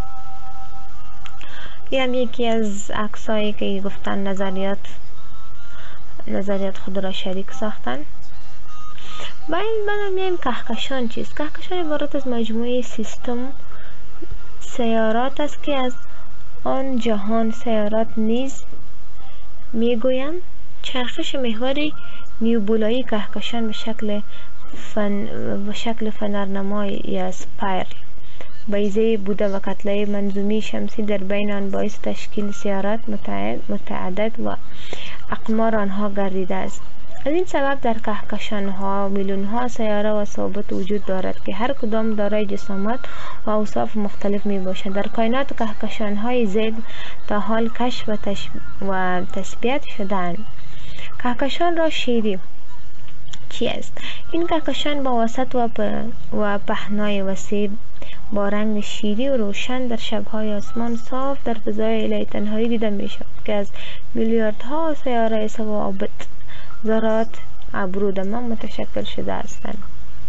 این هم یکی از عکسایی که گفتن نظریات نظریات خود را شریک ساختن. با این بعد میایم کهکشان چیست؟ کهکشان عبارت از مجموعه سیستم سیارات است که از آن جهان سیارات نیز میگویند. چرخش محوری نیوبولایی کهکشان به شکل فن به شکل فنرنمای یا سپایرل بیضه بوده و کتله منظومی شمسی در بین آن باعث تشکیل سیارات متعدد و اقمار آنها گردیده است. از این سبب در کهکشان‌ها میلیون‌ها سیاره و ثابت وجود دارد که هر کدام دارای جسامت و اوصاف مختلف می باشند. در کائنات کهکشان‌های زیاد تا حال کشف و, تش... و تثبیت شده‌اند. کهکشان را شیری چی است؟ این کهکشان با وسط و, پ... و پهنای وسیع با رنگ شیری و روشن در شب‌های آسمان صاف در فضای الهی تنهایی دیده می شود که از میلیاردها سیاره ثوابت ذرات ابرودمان متشکل شده هستند.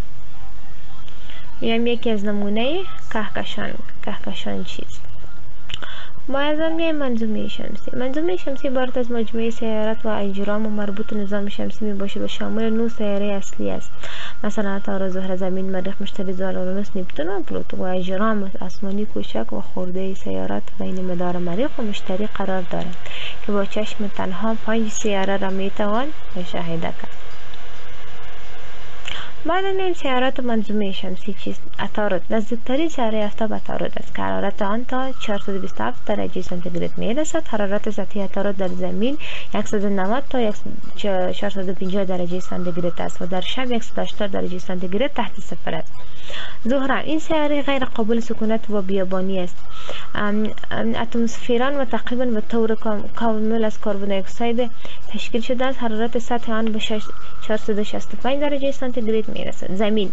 میام یکی از نمونه کهکشان کهکشان چیست؟ ما از آن منظومه شمسی. منظومه شمسی عبارت از مجموعه سیارات و اجرام و مربوط نظام شمسی می باشد و شامل نه سیاره اصلی است، مثلا عطارد، زهره، زمین، مریخ، مشتری، زحل، اورانوس، نپتون و پلوتو. و اجرام آسمانی کوچک و خرده سیارات بین مدار مریخ و مشتری قرار دارند که با چشم تنها پنج سیاره را می توان مشاهده کرد. بعد این سیارات منظومه شمسی چیست؟ عطارد نزدیکترین سیاره آفتاب عطارد است که حرارت آن تا چهارصد و بیست و هفت درجه سانتیگراد می رسد. حرارت سطحی عطارد در زمین صد و نود تا چهارصد و پنجاه درجه سانتیگراد است و در شب صد و هشتاد درجه سانتیگراد تحت صفر است. زهره این سیاره غیر قابل سکونت و بیابانی است. اتمسفران و تقریبا به طور کامل از کربن دی اکساید تشکیل شده است. حرارت سطح آن به چهارصد و شصت و پنج درجه سانتیگراد می رسد. زمین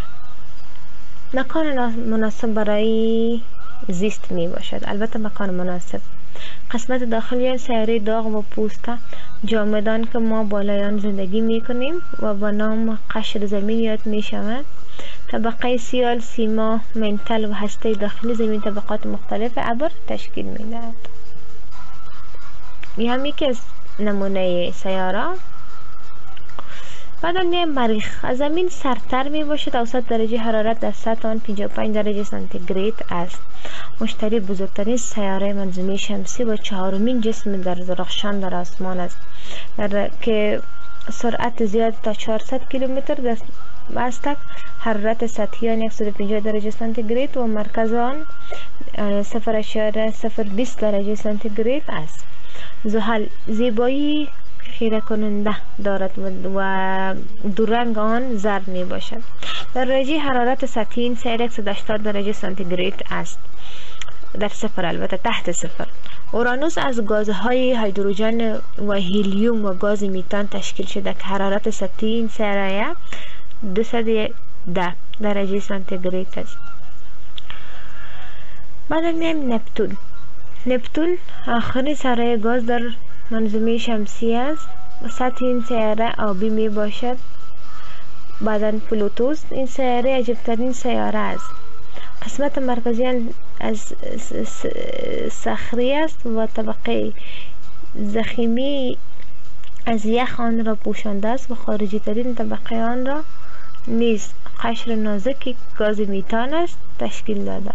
مکان مناسب برای زیست می باشد، البته مکان مناسب. قسمت داخلی آن سیاره داغ و پوسته جامدان که ما بالای آن زندگی می کنیم و با نام قشر زمین یاد می شود. طبقه سیال، سیما، منتل و هسته داخلی زمین طبقات مختلف ابر تشکیل می دهد. این هم یکی از نمونه سیاره. بعد می مریخ از زمین سرتر می باشد. اوسط درجه حرارت در سطح آن پنجاه و پنج درجه سانتیگراد است. مشتری بزرگترین سیاره منظومه شمسی و چهارمین جسم در درخشان در آسمان است در که سرعت زیاد تا چهارصد کیلومتر در مستک. حرارت سطحی آن صد و پنجاه درجه سانتیگراد و مرکز آن صفر اشاره صفر بیست درجه سانتیگراد است. زحل زیبایی خیره کننده دارد و دو رنگ آن زرد می باشد. در درجه حرارت سطحی این سیاره صد و هشتاد درجه سانتیگراد است، در صفر البته تحت صفر. اورانوس از گازهای هیدروژن و هلیوم و گاز میتان تشکیل شده که حرارت سطحی این سیاره دویست و ده درجه سانتیگراد است. بعد میایم نپتون. نپتون آخرین سیاره گاز در منظومه شمسی است و سطح این سیاره آبی می باشد. بعداً پلوتوس این سیاره عجیبترین سیاره است. قسمت مرکزی از صخره است و طبقه ضخیمی از یخ آن را پوشانده است و خارجی ترین طبقه آن را نیز قشر نازک گاز میتان است تشکیل داده.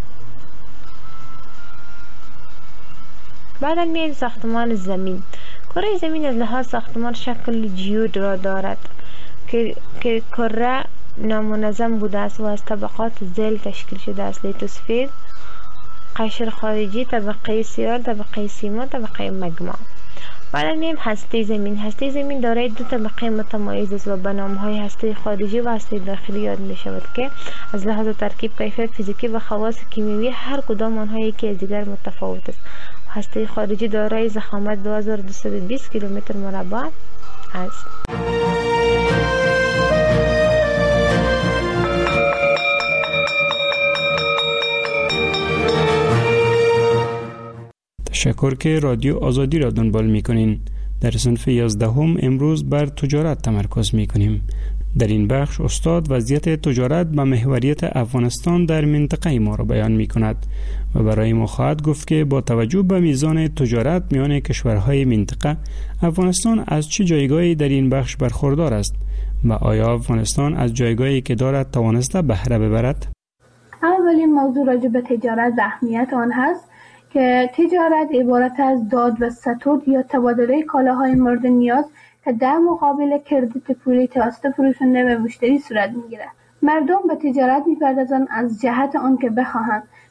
بعد میایم ساختمان زمین. کره زمین از لحاظ ساختمان شکل جیود را دارد که که کره نامنظم بوده است و از طبقات ذیل تشکیل شده است: لیتوسفیر، قشر خارجی، طبقه سیال، طبقه سیما، طبقه مگما. بعد میایم هسته زمین. هسته زمین دارای دو طبقه متمایز است و به نام‌های هسته خارجی و هسته داخلی یاد می شود که از لحاظ ترکیب، کیفیت فیزیکی و خواص کیمیایی هر کدام آنها یکی از دیگر متفاوت است. هسته خارجی دارای ضخامت دو هزار و دویست و بیست کیلومتر مربع است. تشکر که رادیو آزادی را دنبال می‌کنین. در صنف یازدهم امروز بر تجارت تمرکز می‌کنیم. در این بخش استاد وضعیت تجارت و محوریت افغانستان در منطقه ما را بیان می‌کند و برای ما خواهد گفت که با توجه به میزان تجارت میان کشورهای منطقه، افغانستان از چه جایگاهی در این بخش برخوردار است و آیا افغانستان از جایگاهی که دارد توانسته بهره ببرد؟ اولین موضوع راجع به تجارت و اهمیت آن هست که تجارت عبارت از داد و ستود یا تبادله کالاهای مورد نیاز که در مقابل کردیت پولی توسط فروشنده به مشتری صورت میگیرد. مردم به تجارت میپردازند از جهت آن که بخواهند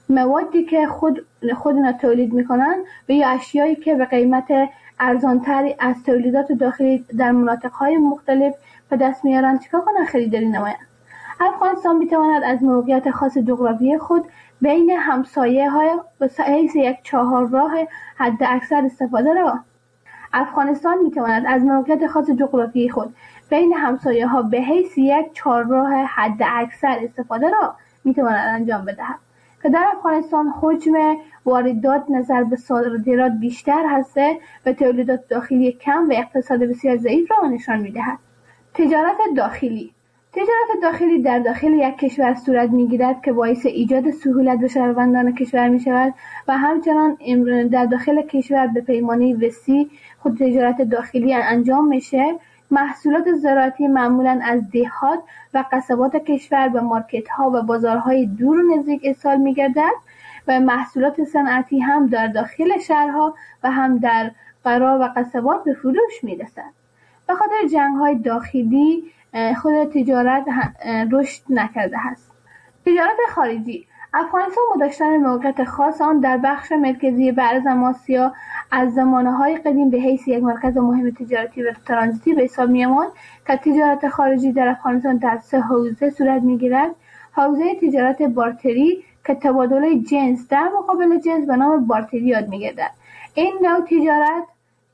موادی که خود خودنا تولید میکنن و یا اشیایی که به قیمت ارزانتری از تولیدات داخلی در مناطق‌های مختلف به دست میارن چیکار کنن؟ خریداری نمایند. افغانستان میتواند از موقعیت خاص جغرافیایی خود بین همسایه های به حیث یک چهار راه حد اکثر استفاده را افغانستان میتواند از موقعیت خاص جغرافیایی خود بین همسایه ها به حیث یک چهار راه حد اکثر استفاده را میتواند انجام بدهد که در افغانستان حجم واردات نظر به صادرات بیشتر هسته و تولیدات داخلی کم و اقتصاد بسیار ضعیف را نشان میدهد. تجارت داخلی تجارت داخلی در داخل یک کشور صورت میگیرد که باعث ایجاد سهولت به شهروندان کشور می شود و همچنان در داخل کشور به پیمانه وسیع خود تجارت داخلی انجام میشه. محصولات زراعتی معمولا از دهات و قصبات کشور به مارکت ها و بازارهای دور و نزدیک ارسال می گردد و محصولات صنعتی هم در داخل شهرها و هم در قرا و قصبات به فروش می رسد. به خاطر جنگ های داخلی خود تجارت رشد نکرده است. تجارت خارجی افغانستان با داشتن موقعیت خاص آن در بخش مرکزی برزم آسیا از زمانه‌های قدیم به حیث یک مرکز مهم تجارتی و ترانزیتی به حساب می‌آمد که تجارت خارجی در افغانستان در سه حوزه صورت می‌گیرد. حوزه تجارت بارتری که تبادل جنس در مقابل جنس به نام بارتری یاد می‌گردد. این نوع تجارت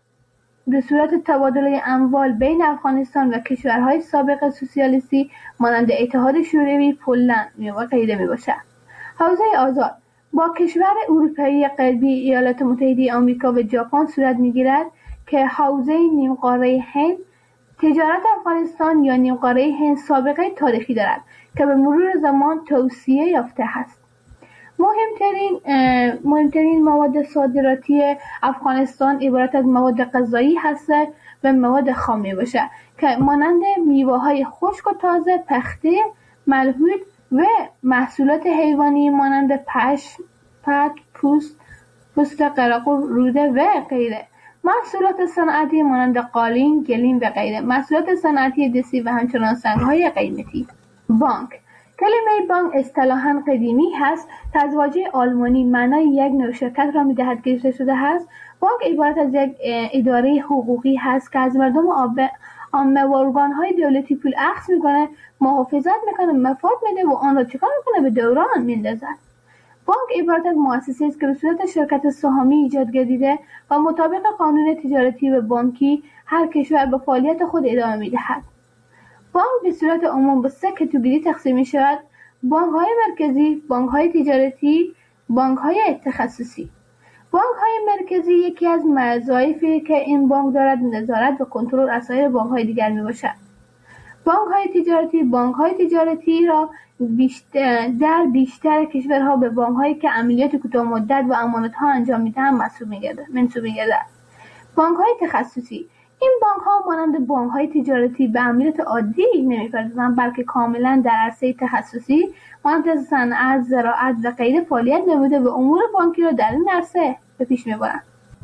به صورت تبادل اموال بین افغانستان و کشورهای سابق سوسیالیستی مانند اتحاد شوروی، پولند و غیره میباشد. حوزه آزاد با کشور اروپایی غربی، ایالات متحده آمریکا و ژاپن صورت میگیرد که حوزه نیمقاره هند. تجارت افغانستان یا نیمقاره هند سابقه تاریخی دارد که به مرور زمان توسعه یافته است. مهمترین مهمترین مواد صادراتی افغانستان عبارت از مواد غذایی هست و مواد خام میباشد که مانند میوه‌های خشک و تازه، پخته، ملحود و محصولات حیوانی مانند پشم، پت، پوست، پوست قراقو، روده و غیره. محصولات صنعتی مانند قالین، گلیم و غیره. محصولات صنعتی دستی و همچنان سنگ‌های قیمتی. بانک کلمه بانک اصطلاحاً قدیمی هست که از واژه آلمانی معنای یک نوع شرکت را می‌دهد که گرفته شده است. بانک عبارت از یک اداره حقوقی هست که از مردم عامه و ارگان‌های دولتی پول اخذ می‌کنه، محافظت می‌کنه، مفاد میده و آن را چکار می‌کنه؟ به دوران می‌اندازد. بانک عبارت از مؤسسه است که به صورت شرکت سهامی ایجاد گردیده و مطابق قانون تجارتی و بانکی هر کشور به فعالیت خود ادامه می‌دهد. بانک به صورت عموم به سه کاتگوری تقسیم می شود: بانک‌های مرکزی، بانک‌های تجارتی، بانک‌های تخصصی. بانک‌های مرکزی یکی از وظایفی که این بانک دارد نظارت و کنترل از سایر بانک‌های دیگر میباشد. بانک‌های تجارتی بانک‌های تجارتی را بیشتر در بیشتر کشورها به بانک‌هایی که عملیات کوتاه مدت و امانت‌ها انجام می‌دهند منسوب می‌گردد. منسوب می‌گردد. بانک‌های تخصصی این بانک‌ها مانند بانک‌های تجارتی به عملیات عادی نمی‌پردازند، بلکه کاملاً در عرصه تخصصی مانند صنعت، زراعت و غیره فعالیت نموده و امور بانکی را در این عرصه به پیش می‌برند.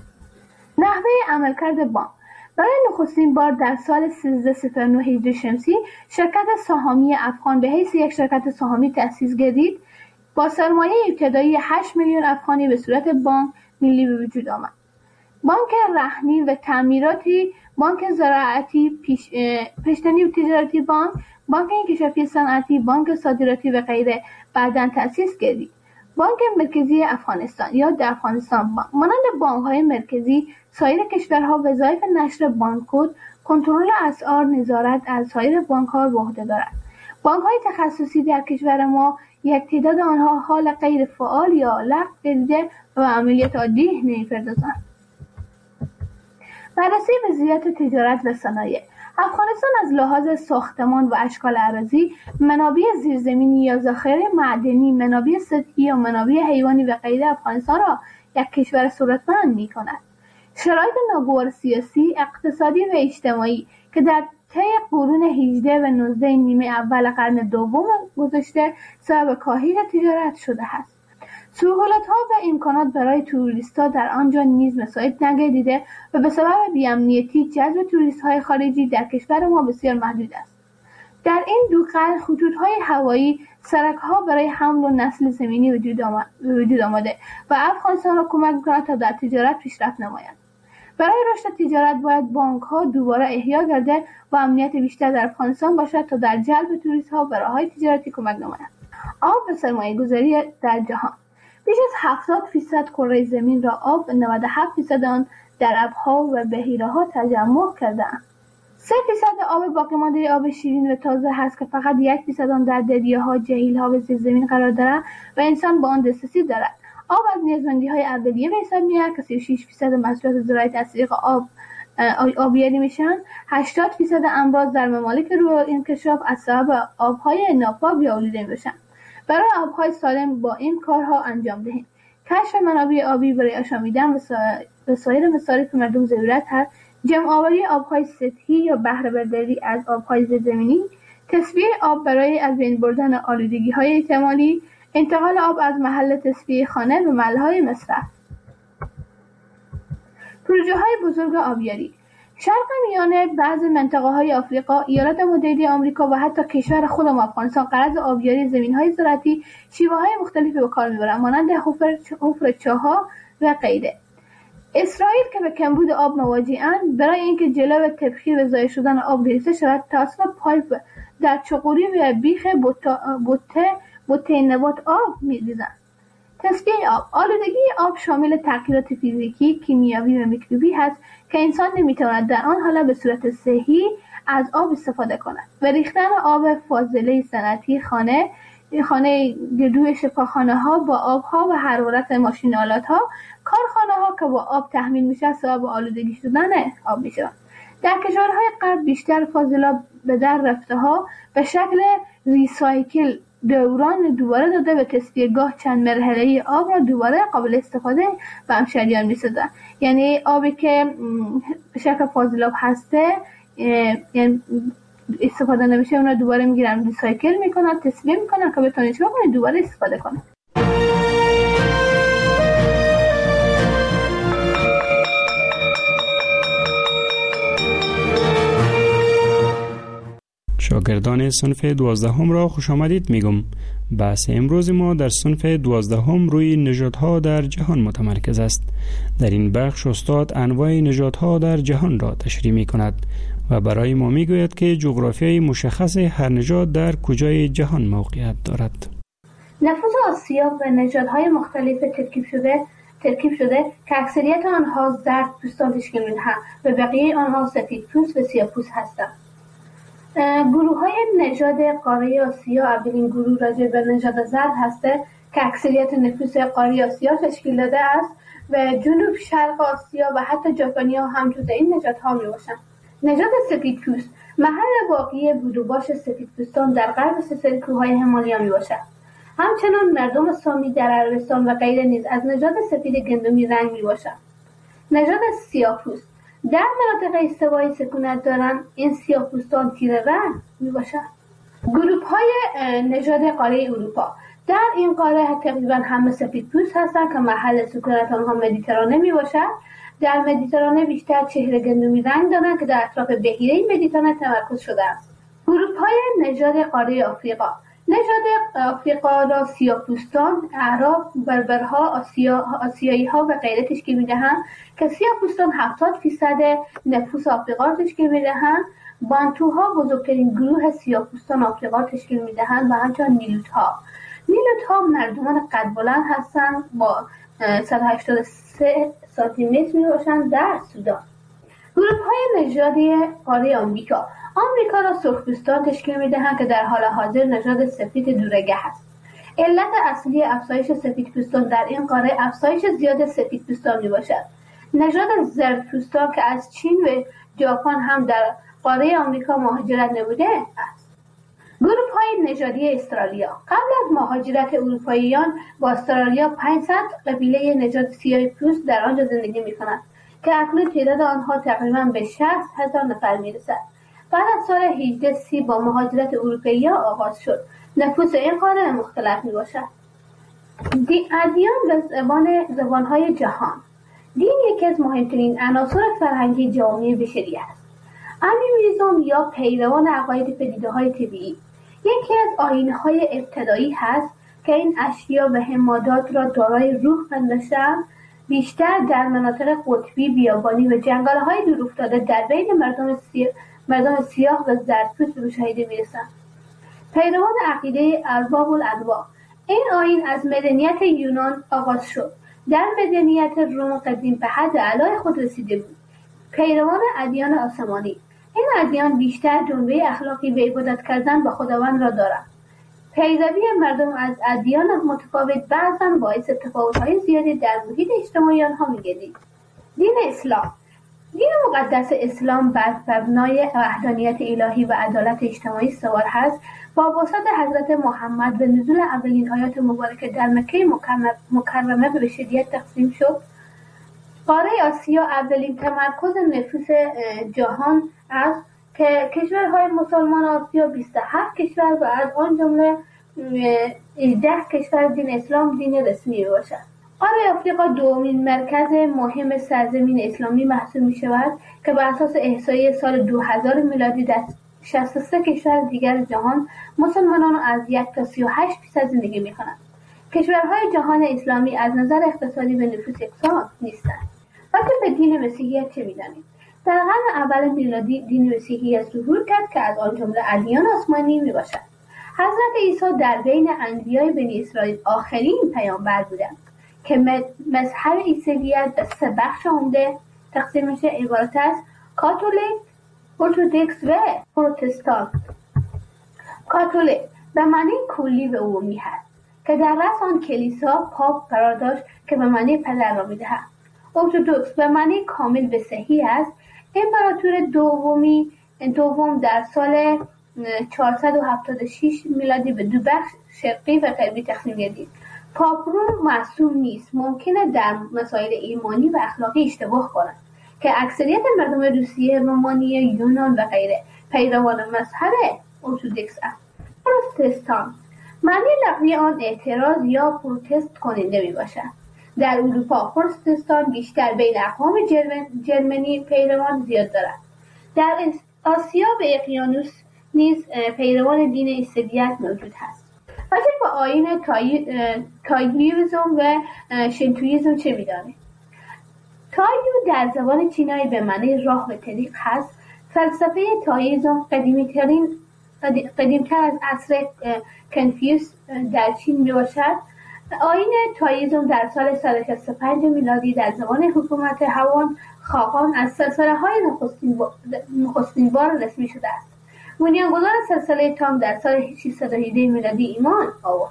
نحوه عملکرد بانک برای نخستین بار در سال سیزده صفر نه هجری شمسی شرکت سهامی افغان به حیث یک شرکت سهامی تأسیس گردید. با سرمایه ابتدایی هشت میلیون افغانی به صورت بانک ملی به وجود آمد. بانک رهنی و تعمیراتی، بانک زراعتی، پیش، پیشتنی و تجارتی بانک، بانک انکشافی صنعتی، بانک صادراتی و غیره بعداً تأسیس گردید. بانک مرکزی افغانستان یا در افغانستان بانک مانند بانک‌های مرکزی سایر کشورها وظایف نشر بانک کد، کنترل اسعار، نظارت از سایر بانک‌ها به عهده دارد. بانک‌های تخصصی در کشور ما یک تعداد آنها حال غیر فعال یا لغو گردیده و عملیات عادی نمی‌پردازند. بررسی وضعیت تجارت و صنایع. افغانستان از لحاظ ساختمان و اشکال اراضی، منابع زیرزمینی یا ذخایر معدنی، منابع سطحی یا منابع حیوانی و غیره افغانستان را یک کشور ثروتمند می‌کند. شرایط ناگوار سیاسی، اقتصادی و اجتماعی که در طی قرون هجده و نوزده نیمه اول قرن دوم گذشته سبب کاهش تجارت شده است. سهولت‌ها و امکانات برای توریست‌ها در آنجا نیز مساعد نگردیده و به سبب بی‌امنیتی جذب توریست‌های خارجی در کشور ما بسیار محدود است. در این دو قرن خطوط‌های هوایی، سرک‌ها برای حمل و نقل زمینی وجود وجود آمده و افغانستان را کمک می‌کند تا در تجارت پیشرفت نمایند. برای رشد تجارت باید بانک‌ها دوباره احیا گردد و امنیت بیشتر در افغانستان باشد تا در جلب توریست‌ها و راه‌های تجارتی کمک نماید. آب و سرمایه‌گذاری در جهان. بیش از هفتاد فیصد کره زمین را آب و نود و هفت فیصد آن در ابرها و بحیره‌ها تجمع کرده‌اند. سه فیصد آب باقی مانده آب شیرین و تازه هست که فقط یک فیصد آن در دریاها، جهیل‌ها و زیر زمین قرار دارد و انسان با آن دسترسی دارد. آب از نیازمندی‌های اولیه به حساب می‌آید که سی و شش فیصد محصولات زراعی از طریق آب آبیاری میشن. هشتاد فیصد امراض در ممالک روی انکشاف از سبب آب‌های ناپاک یا آلوده میشن. برای آب‌های سالم با این کارها انجام دهیم. کشف منابع آبی برای آشامیدن و سایر مصارف مردم ضرورت هست. جمع آوری آب‌های سطحی یا بهره برداری از آب‌های زیرزمینی، تصفیه آب برای از بین بردن آلودگی‌های احتمالی، انتقال آب از محل تصفیه خانه به محل‌های مصرف. پروژه‌های بزرگ آبیاری. شرق میانه، بعضی منطقه‌های آفریقا، ایالات متحده آمریکا و حتی کشور خودم افغانستان غرض آبیاری زمین‌های زراعتی شیوه‌های مختلفی به کار می‌برند، مانند حفر حفر چاه‌ها و غیره. اسرائیل که به کمبود آب مواجه‌اند، برای اینکه جلو تبخیر و ضایع شدن آب گرفته شود، توسط پایپ در چغوری و بیخ بوته بوته نبات آب می‌ریزند. تصفیه آب. آلودگی آب شامل تغییرات فیزیکی، کیمیایی و میکروبی هست که انسان نمی‌تواند در آن حالت به صورت صحیح از آب استفاده کند و ریختن آب فاضله صنعتی خانه خانه گردوی شفاخانه‌ها با آب‌ها و حرارت ماشین‌آلات‌ها، کارخانه‌ها که با آب تحمیل میشه سبب آلودگی شدن آب میشوند. در کشورهای غرب بیشتر فاضلاب به در رفته‌ها به شکل ریسایکل دوران دوباره داده و تصفیه‌گاه چند مرحله‌ای آب را دوباره قابل استفاده و همشریان می‌سازند. یعنی آبی که به شکل فاضلاب هسته یعنی استفاده نمیشه اون رو دوباره میگیرن ریسایکل میکنن، تصفیه میکنن که بتونن چیکار کنن دوباره استفاده کنن. شاگردان صنف دوازدهم را خوش آمدید میگم. بحث امروز ما در صنف دوازدهم روی نژادها در جهان متمرکز است. در این بخش استاد انواع نژادها در جهان را تشریح می کند و برای ما می گوید که جغرافیای مشخص هر نژاد در کجای جهان موقعیت دارد. نفوذ آسیا و نژادهای مختلف ترکیب شده ترکیب شده که اکثریت آنها زرد پوستان تشکیل می‌دهند و بقیه آنها سفید پوست و سیاه‌پوست هستند. گروه های نژاد قاره آسیا اولین گروه راجع به نژاد زرد هسته که اکثریت نفوس قاره آسیا تشکیل داده است و جنوب شرق آسیا و حتی ژاپنی ها هم جز این نژادها می باشند. نژاد سفید پوست محل واقعی بود و باش سفید پوستان در غرب سلسله کوههای همالیا می باشد. همچنان مردم سامی در عربستان و غیره نیز از نژاد سفید گندمی رنگ می باشند. نژاد سیاه پوست در مناطق استوایی سکونت دارند. این سیاه‌پوستان تیره رنگ میباشند. گروه های نژاد قاره اروپا در این قاره تقریبا همه سفید پوست هستند که محل سکونت آنها مدیترانه میباشد. در مدیترانه بیشتر چهره گندمی رنگ دارند که در اطراف بحیره مدیترانه تمرکز شده است. گروه های نژاد قاره آفریقا نژاد آفریقا را سیاه‌پوستان، اعراب، بربرها، آسیا، آسیایی ها و غیره تشکیل می‌دهند که سیاه‌پوستان هفتاد فیصد نفوس آفریقا را تشکیل می‌دهند. بانتوها بزرگترین گروه سیاه‌پوستان آفریقا تشکیل می‌دهند و همچنین نیلوت‌ها. نیلوت‌ها مردمان قد بلند هستند با صد و هشتاد و سه سانتی متر می‌باشند در سودان. گروه‌های نژادی قاره آمریکا آمریکا را سرخپوستان تشکیل می‌دهند که در حال حاضر نژاد سفید دورگه است. علت اصلی افزایش سفیدپوستان در این قاره افزایش زیاد سفیدپوستان میباشد. نژاد زردپوستان که از چین و ژاپن هم در قاره آمریکا مهاجرت نموده است. گروه‌های نژادی استرالیا قبل از مهاجرت اروپاییان با استرالیا پانصد قبیله نژاد سیاه‌پوست در آنجا زندگی می‌کنند که اکنون تعداد آنها تقریباً به شصت هزار نفر می‌رسد. بعد از سال هجده سی با مهاجرت اروپایی‌ها آغاز شد. نفوس این قاره مختلف میباشد. ادیان و زبان زبانهای جهان. دین یکی از مهمترین عناصر فرهنگی جامعه بشری است. انیمیزم یا پیروان عقاید پدیده‌های طبیعی یکی از آیین‌های ابتدایی هست که این اشیا و حمادات را دارای روح پنداشته‌اند. بیشتر در مناطق قطبی، بیابانی و جنگل‌های دورافتاده در بین مردم سیاه, مردم سیاه و زردپوست به مشاهده می‌رسند. پیروان عقیده ارباب الانواع این آیین از مدنیت یونان آغاز شد. در مدنیت روم قدیم به حد اعلای خود رسیده بود. پیروان ادیان آسمانی این ادیان بیشتر جنبه اخلاقی و عبادت کردن به خداوند را دارند. پیروی مردم از ادیان متفاوت بعضاً باعث تفاوت‌های زیادی در محیط اجتماعی آنها می‌گردید. دین اسلام دین مقدس اسلام بر مبنای وحدانیت الهی و عدالت اجتماعی سوار هست. با واسطه حضرت محمد به نزول اولین آیات مبارکه در مکه مکرمه به شدت تقسیم شد. قاره آسیا اولین تمرکز نفوس جهان است که کشورهای مسلمان آسیا بیست و هفت کشور و از آن جمله هجده کشور دین اسلام دین رسمی باشد. قاره آفریقا دومین مرکز مهم سرزمین اسلامی محسوب می شود که بر اساس احصایی سال دو هزار میلادی در شصت و سه کشور دیگر جهان مسلمانان از یک تا سی و هشت درصد زندگی می کنند. کشورهای جهان اسلامی از نظر اقتصادی و نفوس یکسان نیستند. وقتی به دین مسیحیت چه می‌دانید؟ در قرن اول میلادی دین مسیحیت ظهور کرد که از آن جمله ادیان آسمانی می باشد. حضرت عیسی در بین انبیای بنی اسرائیل آخرین پیامبر بودند که مذهب عیسویت به سه بخش عمده تقسیم میشه، عبارت از کاتولیک، ارتدوکس و پروتستان. کاتولیک به معنی کلی و عمومی هست که در رأس آن کلیسا پاپ قرار داشت که به معنی پدر را می‌دهد. ارتدوکس به معنی کامل و صحیح است. امپراتور دومی دوم در سال چهارصد و هفتاد و شش میلادی به دو بخش شرقی و غربی تقسیم گردید. پاپ روم معصوم نیست، ممکنه در مسائل ایمانی و اخلاقی اشتباه کنند که اکثریت مردم روسیه، رومانی، یونان و غیره پیروان مذهب ارتدوکس است. پروتستان معنی لغوی آن اعتراض یا پروتست کننده می باشد. در اروپا پروتستان بیشتر بین اقوام جرمنی پیروان زیاد دارد. در آسیا و اقیانوس نیز پیروان دین عیسویت موجود هست. راجع به آیین تایویزم و شینتویزم چه می‌دانید؟ تایو در زبان چینایی به معنی راه و طریق هست. فلسفه تایویزم قدیمی‌ترین قدیمتر از عصر کنفوسیوس در چین میباشد. آیین تایویزم در سال صد و شصت و پنج میلادی در زمان حکومت هوان خاقان از سلسله‌های نخستین بار رسمی شده است. بنیانگذار سلسله تام در سال ششصد و هجده میلادی ایمان آورد.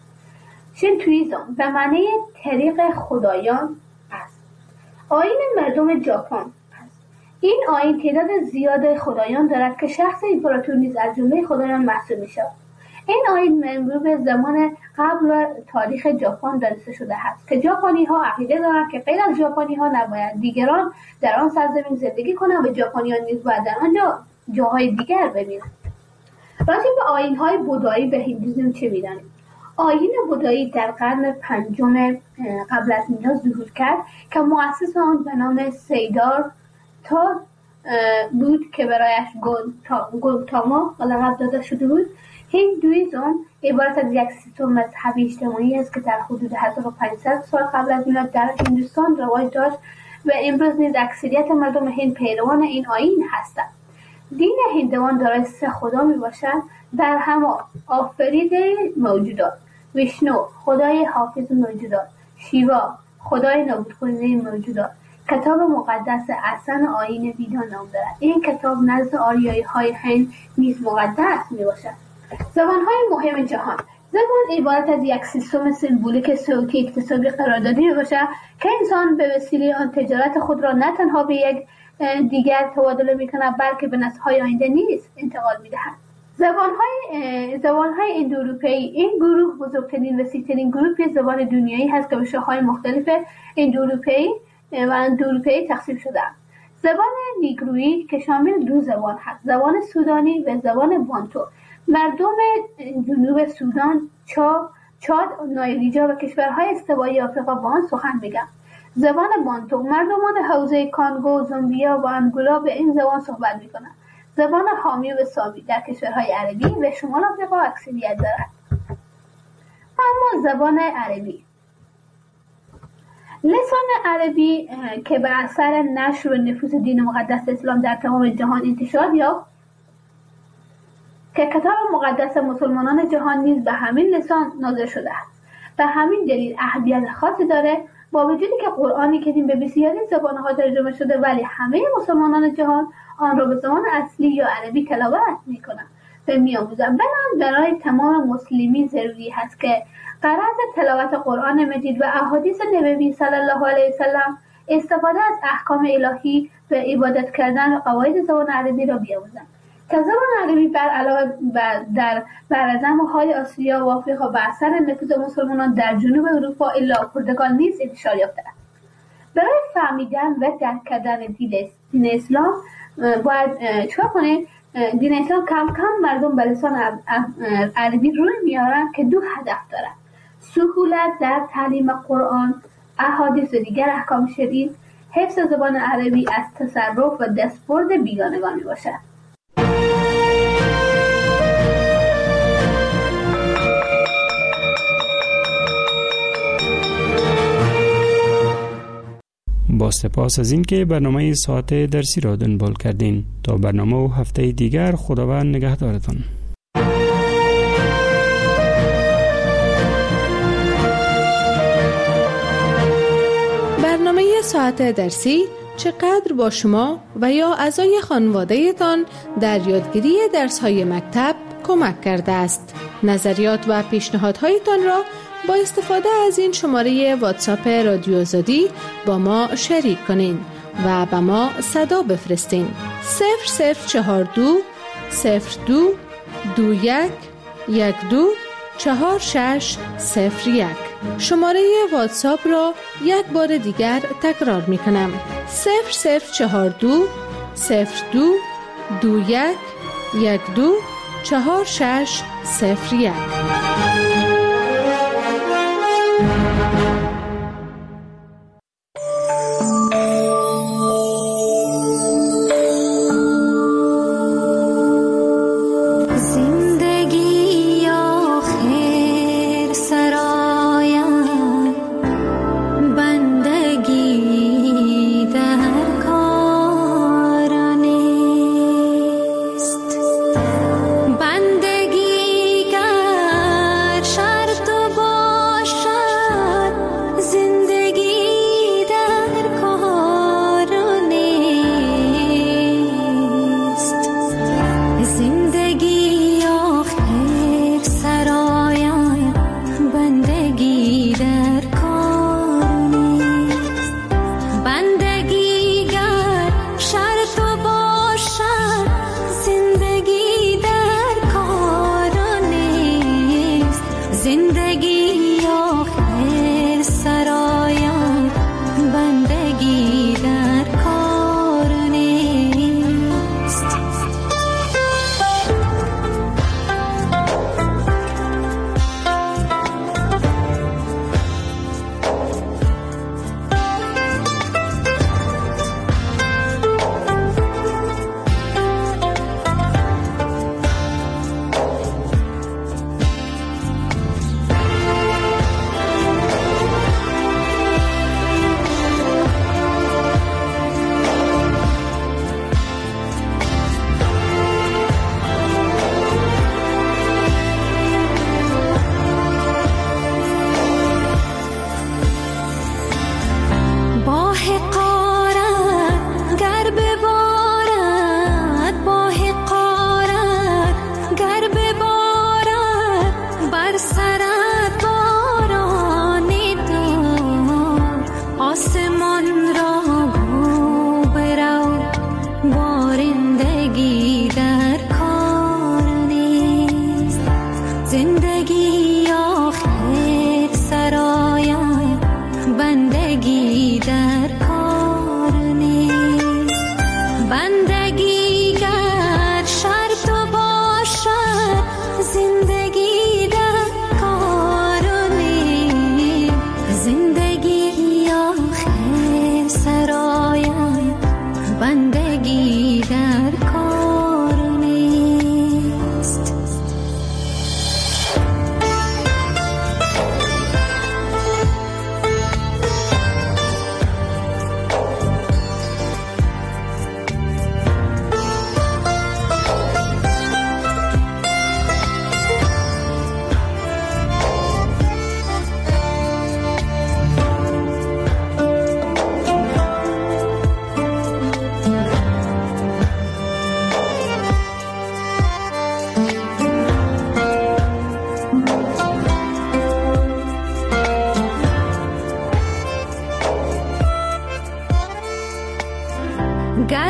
شینتویزم به معنی طریق خدایان است. آیین مردم ژاپن است. این آیین تعداد زیاد خدایان دارد که شخص امپراتور نیز از جمله خدایان محسوب می‌شود. این آیین مربوط به زمان قبل تاریخ ژاپن دانسته شده است که ژاپنی‌ها عقیده دارند که غیر از ژاپنی‌ها نباید دیگران در آن سرزمین زندگی کنند و ژاپنیان نیز باید در آنجا جاهای دیگر ببینند. راجع به آیین‌های بودایی و هندویسم چه می‌دانید؟ آیین بودایی در قرن پنجم قبل از میلاد ظهور کرد که مؤسس آن به نام سیدار تا بود که برایش گوتاما لقب داده شده بود. هندویسم عبارت از یک سیستم مذهبی اجتماعی است که در حدود هزار و پانصد سال قبل از میلاد در هندوستان رواج داشت و امروز نیز اکثریت مردم هند پیروان این آیین هستند. دین هندوان دارای سه خدا می باشد، در هم آفریده موجودات، ویشنو خدای حافظ موجودات، شیوا خدای نابود کننده موجودات. کتاب مقدس اصلا آیین ویدا نام دارد. این کتاب نزد آریایی های هند نیز مقدس می باشد. زبان‌های مهم جهان زبان عبارت از یک سیستم سمبولیک صوتی اکتسابی قرار داده می باشد که انسان به وسیله آن تجارت خود را نه تنها به یک دیگر تبادله می کند بلکه به نسل‌های آینده نیز انتقال می دهد. زبان‌های زبان‌های اندوروپئی این گروه بزرگترین و وسیع‌ترین گروه زبان دنیایی هست که به شاخه‌های مختلف اندوروپئی و اندوروپئی تقسیم شده است. زبان نیگرویی که شامل دو زبان هست، زبان سودانی و زبان بانتو. مردم جنوب سودان، چاد، چاد، نایجر و کشورهای استوایی آفریقا با آن سخن میگن. زبان بانتو. مردمان حوزه کانگو، زامبیا و انگولا به این زبان صحبت میکنند. زبان حامی و سامی در کشورهای عربی و شمال آفریقا اکثریت دارد. اما زبان عربی، لسان عربی که به اثر نشر و نفوذ دین مقدس اسلام در تمام جهان انتشار یافت، که کتاب مقدس مسلمانان جهان نیز به همین لسان نازل شده است. به همین دلیل اهمیت خاصی داره، با وجودی که قرآن کریم به بسیاری زبان‌ها ترجمه شده، ولی همه مسلمانان جهان آن را به زبان اصلی یا عربی تلاوت می‌کنند و می‌آموزند. بنابراین برای تمام مسلمین ضروری هست که غرض تلاوت قرآن مجید و احادیث نبوی صلی الله علیه وسلم استفاده از احکام الهی و عبادت کردن و قواعد زبان عربی را بیاموزند. که زبان عربی بر علاوه در برزم‌های آسیا و آفریقا و اثر نفوذ مسلمانان در جنوب اروپا الا پرتغال نیز انتشار یافته است. برای فهمیدن و درک کردن دین اسلام باید چیکار کنیم؟ دین اسلام کم کم مردم به لسان عربی روی میارن که دو هدف دارن: سهولت در تعلیم قرآن، احادیث و دیگر احکام شریع، حفظ زبان عربی از تصرف و دستبرد بیگانگان میباشد. با سپاس از اینکه برنامه ساعت درسی را دنبال کردین. تا برنامه و هفته دیگر، خداوند نگهدارتان. برنامه ساعت درسی چقدر با شما و یا اعضای خانواده تان در یادگیری درس‌های مکتب کمک کرده است. نظریات و پیشنهادهایتان را با استفاده از این شماره واتساپ رادیو آزادی با ما شریک کنین و با ما صدا بفرستین. صفر صفر چهار دو صفر دو دو یک یک دو چهار شش صفر یک. شماره واتساپ را یک بار دیگر تکرار می کنم: صفر صفر چهار دو صفر دو دو یک یک دو چهار شش صفر یک.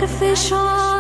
فشار